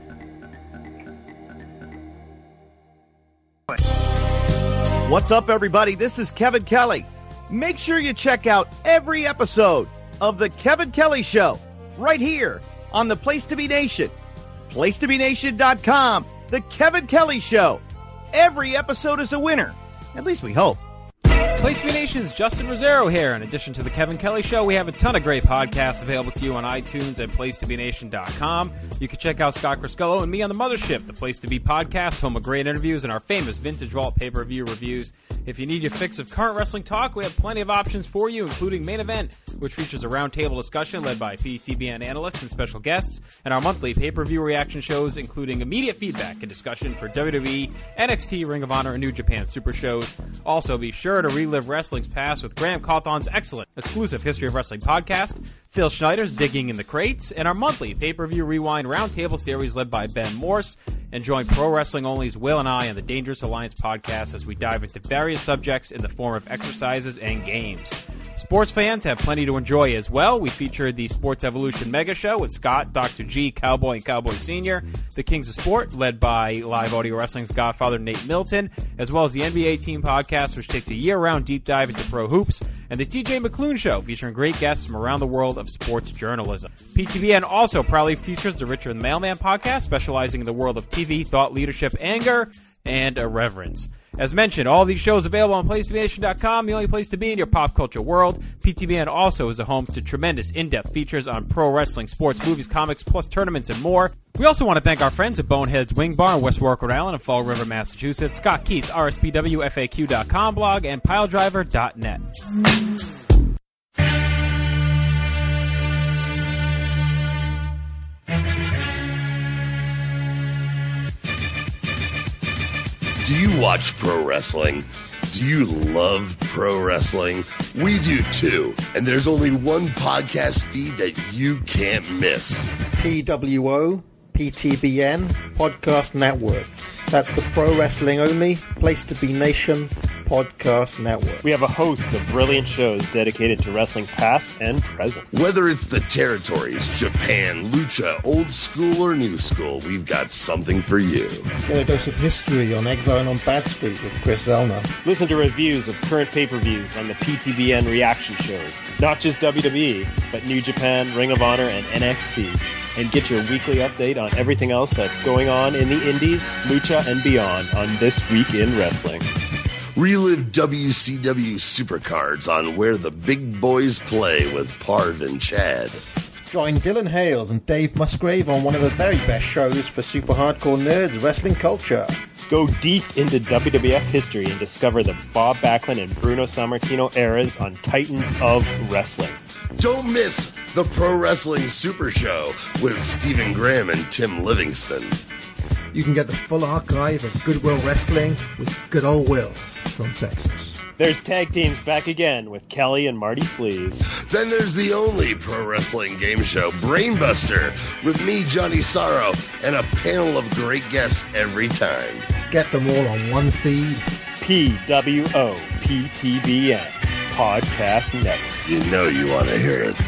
What's up, everybody? This is Kevin Kelly. Make sure you check out every episode of The Kevin Kelly Show right here on the Place to Be Nation. place to be nation dot com. The Kevin Kelly Show. Every episode is a winner. At least we hope. Place to Be Nation's Justin Rosero here. In addition to the Kevin Kelly Show, we have a ton of great podcasts available to you on iTunes and place to be nation dot com. You can check out Scott Criscullo and me on The Mothership, the Place to Be podcast, home of great interviews and our famous Vintage Vault pay-per-view reviews. If you need your fix of current wrestling talk, we have plenty of options for you, including Main Event, which features a roundtable discussion led by P T B N analysts and special guests, and our monthly pay-per-view reaction shows, including immediate feedback and discussion for W W E, N X T, Ring of Honor, and New Japan Super shows. Also, be sure to relive wrestling's past with Graham Cawthon's excellent exclusive History of Wrestling podcast, Phil Schneider's Digging in the Crates, and our monthly pay-per-view rewind roundtable series led by Ben Morse. And join Pro Wrestling Only's Will and I on the Dangerous Alliance podcast as we dive into various subjects in the form of exercises and games. Sports fans have plenty to enjoy as well. We featured the Sports Evolution Mega Show with Scott, Doctor G, Cowboy, and Cowboy Senior, the Kings of Sport, led by Live Audio Wrestling's Godfather Nate Milton, as well as the N B A Team Podcast, which takes a year-round deep dive into pro hoops, and the T J McClune Show, featuring great guests from around the world of sports journalism. P T B N also proudly features the Richard the Mailman Podcast, specializing in the world of T V, thought leadership, anger, and irreverence. As mentioned, all these shows available on place to be nation dot com, the only place to be in your pop culture world. P T B N also is a home to tremendous in-depth features on pro wrestling, sports, movies, comics, plus tournaments and more. We also want to thank our friends at Bonehead's Wing Bar in West Warwick, Rhode Island and Fall River, Massachusetts, Scott Keats, R S P W F A Q dot com blog, and Piledriver dot net. Do you watch pro wrestling? Do you love pro wrestling? We do too. And there's only one podcast feed that you can't miss. P W O, P T B N, Podcast Network. That's the Pro Wrestling Only, Place to Be Nation Podcast Network. We have a host of brilliant shows dedicated to wrestling past and present. Whether it's the territories, Japan, Lucha, old school or new school, we've got something for you. Get a dose of history on Exile on Bad Street with Chris Zellner. Listen to reviews of current pay-per-views on the P T B N reaction shows. Not just W W E, but New Japan, Ring of Honor, and N X T. And get your weekly update on everything else that's going on in the indies, Lucha, and beyond on This Week in Wrestling. Relive W C W Supercards on Where the Big Boys Play with Parv and Chad. Join Dylan Hales and Dave Musgrave on one of the very best shows for super hardcore nerds, wrestling culture. Go deep into W W F history and discover the Bob Backlund and Bruno Sammartino eras on Titans of Wrestling. Don't miss the Pro Wrestling Super Show with Stephen Graham and Tim Livingston. You can get the full archive of Goodwill Wrestling with Good Old Will from Texas. There's tag teams back again with Kelly and Marty Sleaze. Then there's the only pro wrestling game show, Brainbuster, with me, Johnny Sorrow, and a panel of great guests every time. Get them all on one feed. P W O P T B N Podcast Network. You know you want to hear it.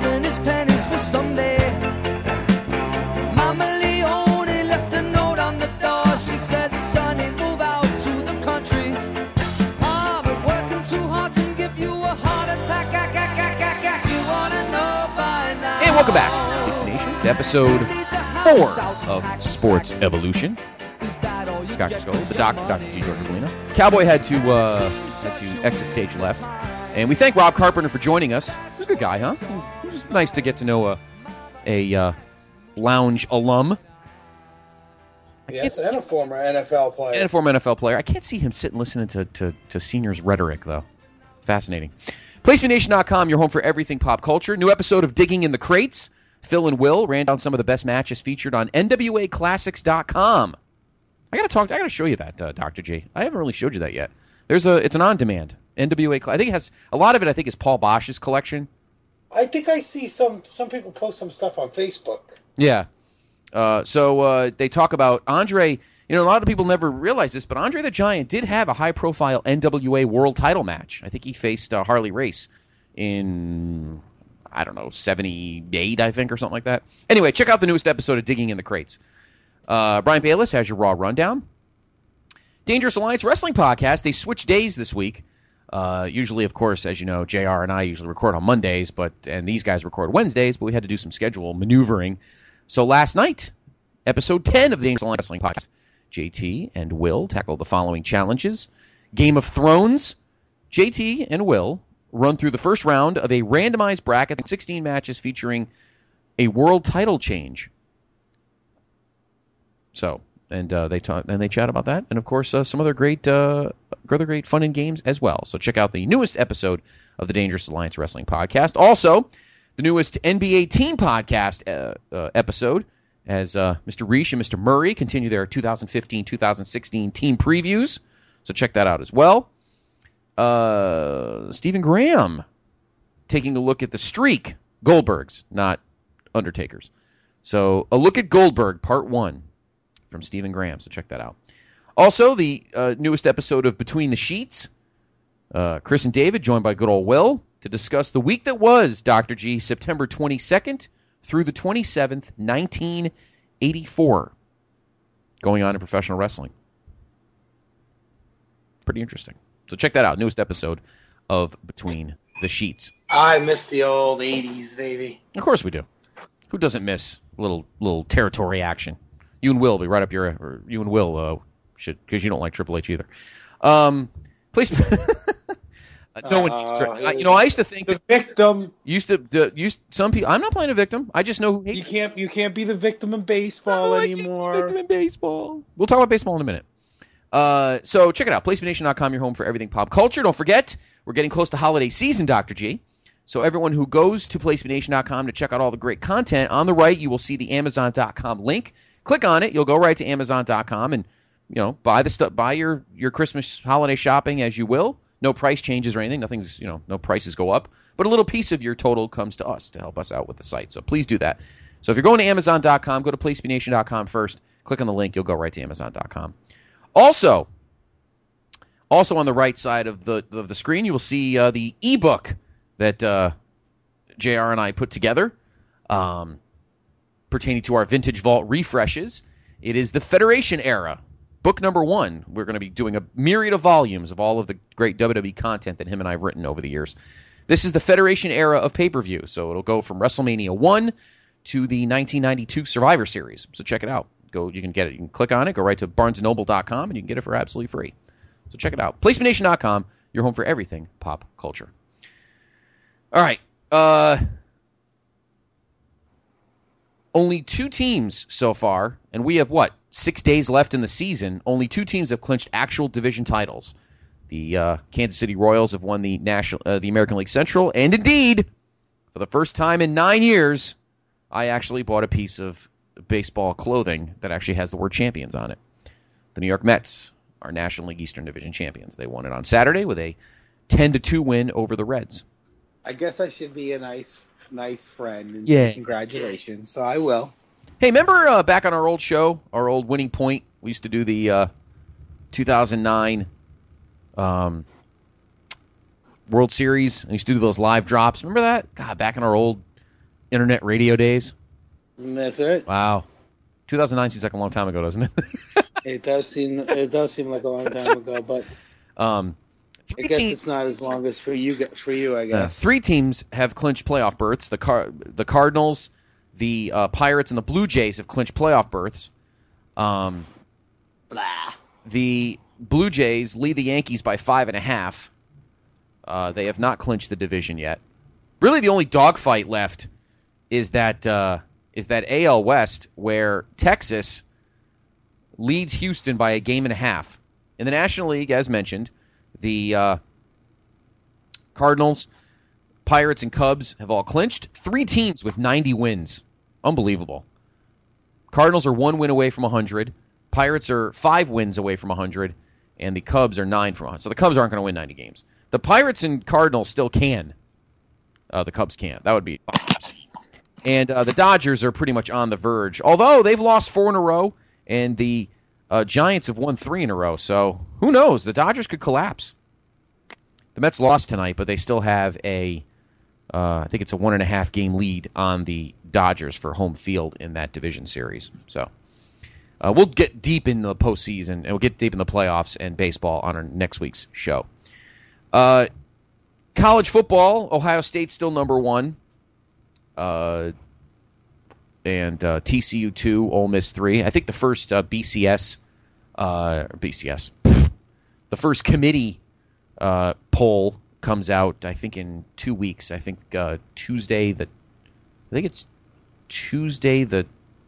Mama Leone left a note on the welcome back, Police Nation, to episode four of Sports Evolution. Scott Crisco, the Doctor, Doctor G. George Molina. Cowboy had to uh, had to exit stage left, and we thank Rob Carpenter for joining us. He's a good guy, huh? It was nice to get to know a a uh, lounge alum. I Yes, and a former N F L player. And a former N F L player. I can't see him sitting listening to, to, to seniors' rhetoric, though. Fascinating. Placement Nation dot com, your home for everything pop culture. New episode of Digging in the Crates. Phil and Will ran down some of the best matches featured on N W A Classics dot com. I gotta talk. I gotta show you that, uh, Doctor G. I haven't really showed you that yet. There's a. It's an on-demand N W A. I think it has a lot of it. I think is Paul Bosch's collection. I think I see some some people post some stuff on Facebook. Yeah. Uh, so uh, they talk about Andre. You know, a lot of people never realize this, but Andre the Giant did have a high-profile N W A World Title match. I think he faced uh, Harley Race in, I don't know, seventy-eight, I think, or something like that. Anyway, check out the newest episode of Digging in the Crates. Uh, Brian Bayless has your Raw Rundown. Dangerous Alliance Wrestling Podcast. They switched days this week. Uh, usually, of course, as you know, J R and I usually record on Mondays, but and these guys record Wednesdays, but we had to do some schedule maneuvering. So last night, episode ten of the Dangerous Alliance Wrestling Podcast, J T and Will tackle the following challenges. Game of Thrones. J T and Will run through the first round of a randomized bracket of sixteen matches featuring a world title change. So, and uh, they talk and they chat about that, and of course uh, some other great, uh, other great fun and games as well. So check out the newest episode of the Dangerous Alliance Wrestling Podcast. Also, the newest N B A Team Podcast uh, uh, episode, as uh, Mister Reish and Mister Murray continue their twenty fifteen twenty sixteen team previews. So check that out as well. Uh, Stephen Graham taking a look at the streak, Goldberg's, not Undertaker's. So a look at Goldberg, part one. From Stephen Graham, so check that out. Also, the uh, newest episode of Between the Sheets, uh, Chris and David, joined by good old Will, to discuss the week that was, Doctor G, September twenty-second through the twenty-seventh, nineteen eighty-four, going on in professional wrestling. Pretty interesting. So check that out, newest episode of Between the Sheets. I miss the old eighties, baby. Of course we do. Who doesn't miss a little, little territory action? You and Will will be right up your. Or you and Will uh, should, because you don't like Triple H either. Um, please. no one. Uh, you know, I used to think the victim used to. The, used some people. I'm not playing a victim. I just know who. You can't. You can't be the victim in baseball no, anymore. I can't be the victim in baseball. We'll talk about baseball in a minute. Uh, so check it out. Placement Nation dot com, your home for everything pop culture. Don't forget, we're getting close to holiday season, Doctor G. So everyone who goes to Placement Nation dot com to check out all the great content, on the right you will see the Amazon dot com link. Click on it. You'll go right to Amazon dot com and, you know, buy the stuff, buy your, your Christmas holiday shopping as you will. No price changes or anything. Nothing's, you know, no prices go up. But a little piece of your total comes to us to help us out with the site. So please do that. So if you're going to Amazon dot com, go to Placement Nation dot com first. Click on the link. You'll go right to Amazon dot com. Also, also on the right side of the of the screen, you will see uh, the ebook that uh, J R and I put together. Um. Pertaining to our Vintage Vault refreshes. It is the Federation Era, book number one. We're going to be doing a myriad of volumes of all of the great W W E content that him and I have written over the years. This is the Federation Era of pay-per-view, so it'll go from WrestleMania one to the nineteen ninety-two Survivor Series. So check it out. Go, you can get it. You can click on it, go right to Barnes and Noble dot com, and you can get it for absolutely free. So check it out. Placement Nation dot com, your home for everything pop culture. All right. Uh... Only two teams so far, and we have, what, six days left in the season, only two teams have clinched actual division titles. The uh, Kansas City Royals have won the national, uh, the American League Central, and indeed, for the first time in nine years, I actually bought a piece of baseball clothing that actually has the word champions on it. The New York Mets are National League Eastern Division champions. They won it on Saturday with a ten to two win over the Reds. I guess I should be a nice nice friend and yeah. say congratulations, so I will. Hey, remember uh, back on our old show, our old Winning Point, we used to do the uh, two thousand nine um, World Series, and we used to do those live drops. Remember that? God, back in our old internet radio days. That's right. Wow. two thousand nine seems like a long time ago, doesn't it? It does seem it does seem like a long time ago, but um, three I guess teams, it's not as long as for you. For you, I uh, guess. three teams have clinched playoff berths. The Car- the Cardinals, the uh, Pirates, and the Blue Jays have clinched playoff berths. Um, Blah. The Blue Jays lead the Yankees by five and a half. Uh, they have not clinched the division yet. Really, the only dogfight left is that uh, is that A L West, where Texas leads Houston by a game and a half. In the National League, as mentioned, the uh, Cardinals, Pirates, and Cubs have all clinched. Three teams with ninety wins. Unbelievable. Cardinals are one win away from one hundred. Pirates are five wins away from one hundred. And the Cubs are nine from one hundred. So the Cubs aren't going to win ninety games. The Pirates and Cardinals still can. Uh, the Cubs can't. That would be... And uh, the Dodgers are pretty much on the verge. Although they've lost four in a row, and the uh, Giants have won three in a row. So who knows? The Dodgers could collapse. The Mets lost tonight, but they still have a, uh, I think it's a one and a half game lead on the Dodgers for home field in that division series. So uh, we'll get deep in the postseason, and we'll get deep in the playoffs and baseball on our next week's show. Uh, college football, Ohio State's still number one. Uh, and uh, T C U two, Ole Miss three. I think the first uh, B C S, uh, B C S, the first committee uh, poll comes out, I think, in two weeks. I think uh, Tuesday the, I think it's Tuesday the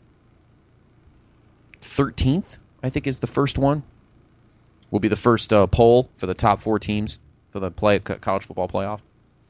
thirteenth, I think is the first one. Will be the first uh, poll for the top four teams for the play college football playoff.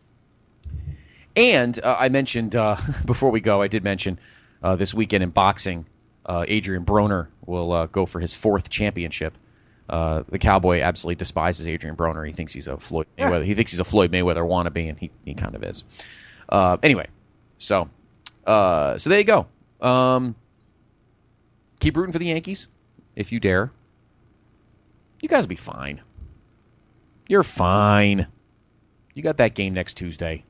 And uh, I mentioned, uh, before we go, I did mention uh, this weekend in boxing, uh, Adrian Broner will uh, go for his fourth championship. Uh, the Cowboy absolutely despises Adrian Broner. He thinks he's a Floyd Mayweather. He thinks he's a Floyd Mayweather wannabe, and he, he kind of is. Uh, anyway, so uh, so there you go. Um, keep rooting for the Yankees if you dare. You guys will be fine. You're fine. You got that game next Tuesday.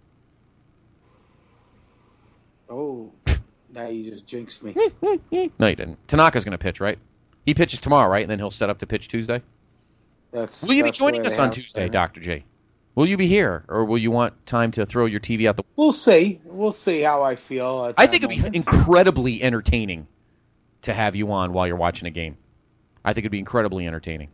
Oh, now you just jinxed me. No, you didn't. Tanaka's going to pitch, right? He pitches tomorrow, right? And then he'll set up to pitch Tuesday? That's. Will you that's be joining the way us they on have- Tuesday, Doctor J? Will you be here, or will you want time to throw your T V out the... We'll see. We'll see how I feel. At I that think it'd moment. be incredibly entertaining to have you on while you're watching a game. I think it'd be incredibly entertaining.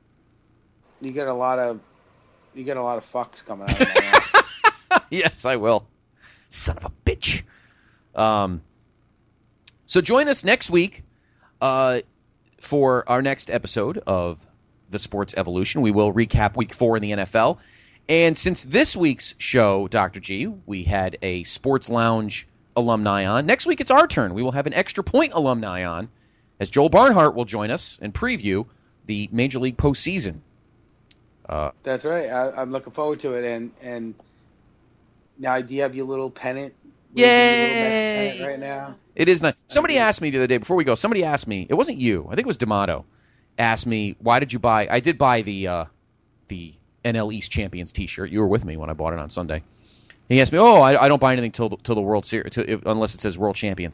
You get a lot of, you get a lot of fucks coming out of my mouth. Yes, I will. Son of a bitch. Um, so join us next week uh, for our next episode of The Sports Evolution. We will recap week four in the N F L. And since this week's show, Doctor G, we had a Sports Lounge alumni on, next week it's our turn. We will have an Extra Point alumni on, as Joel Barnhart will join us and preview the Major League postseason. Uh, That's right. I, I'm looking forward to it. And and now, do you have your little pennant? Your little Mets Yay! pennant right now. It is nice. Somebody asked me the other day, before we go, somebody asked me, it wasn't you, I think it was D'Amato, asked me, why did you buy, I did buy the uh, the N L East Champions t-shirt. You were with me when I bought it on Sunday. He asked me, oh, I, I don't buy anything till, till the World Series, till, if, unless it says World Champions.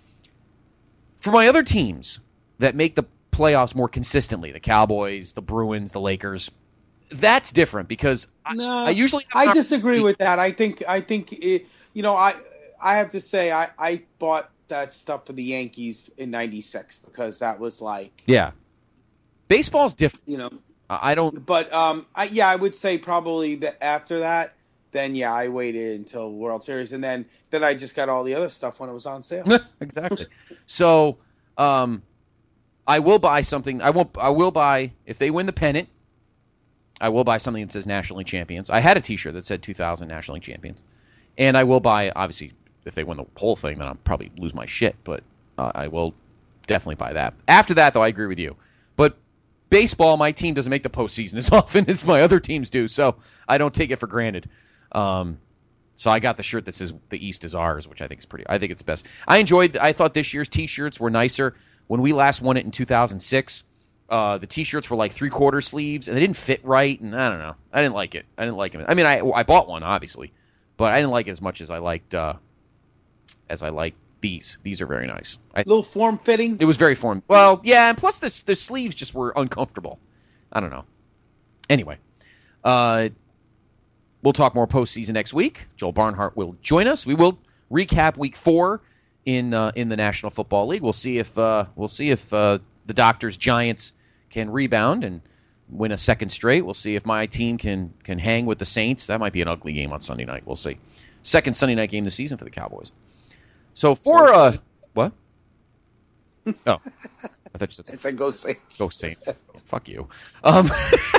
For my other teams that make the playoffs more consistently, the Cowboys, the Bruins, the Lakers, that's different because I, No, I usually have I an disagree opportunity- with that. I think I think it, you know I I have to say I, I bought that stuff for the Yankees in ninety-six because that was like Yeah. Baseball's different. you know. I don't. But um, I, yeah, I would say probably that after that, then yeah, I waited until World Series, and then then I just got all the other stuff when it was on sale. Exactly. So, um, I will buy something. I won't. I will buy if they win the pennant. I will buy something that says National League Champions. I had a T-shirt that said two thousand National League Champions, and I will buy. Obviously, if they win the whole thing, then I'll probably lose my shit. But uh, I will definitely buy that. After that, though, I agree with you. But baseball, my team doesn't make the postseason as often as my other teams do, so I don't take it for granted. Um, so I got the shirt that says "The East is ours," which I think is pretty. I think it's best. I enjoyed. I thought this year's T-shirts were nicer. When we last won it in two thousand six, uh, the T-shirts were like three-quarter sleeves, and they didn't fit right. And I don't know. I didn't like it. I didn't like them. I mean, I I bought one obviously, but I didn't like it as much as I liked uh, as I liked these. These are very nice. I, little form fitting. It was very form. Well, yeah, and plus the the sleeves just were uncomfortable. I don't know. Anyway, Uh, we'll talk more postseason next week. Joel Barnhart will join us. We will recap Week Four in uh, in the National Football League. We'll see if uh, we'll see if uh, the Doctors Giants can rebound and win a second straight. We'll see if my team can can hang with the Saints. That might be an ugly game on Sunday night. We'll see. Second Sunday night game this season for the Cowboys. So for uh, what? Oh, I thought you said it's a go Saints. Go Saints. Fuck you. Um,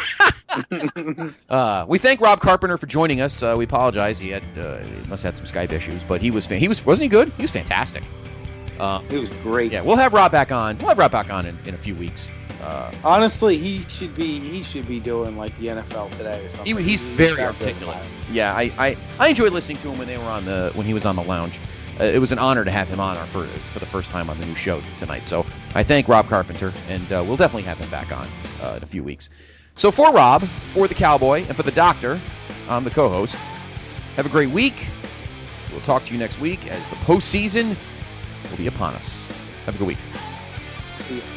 uh, we thank Rob Carpenter for joining us. Uh, we apologize. He had uh, he must have had some Skype issues, but he was fa- he was wasn't he good? He was fantastic. Uh, it was great. Yeah, we'll have Rob back on. We'll have Rob back on in, in a few weeks. Uh, Honestly, he should be he should be doing like the N F L Today or something. He, he's, he's very articulate. Yeah, I, I, I enjoyed listening to him when they were on the when he was on the lounge. Uh, it was an honor to have him on our for for the first time on the new show tonight. So I thank Rob Carpenter, and uh, we'll definitely have him back on uh, in a few weeks. So for Rob, for the Cowboy, and for the Doctor, I'm the co-host. Have a great week. We'll talk to you next week as the postseason will be upon us. Have a good week. See ya.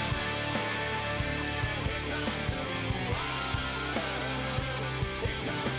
Here comes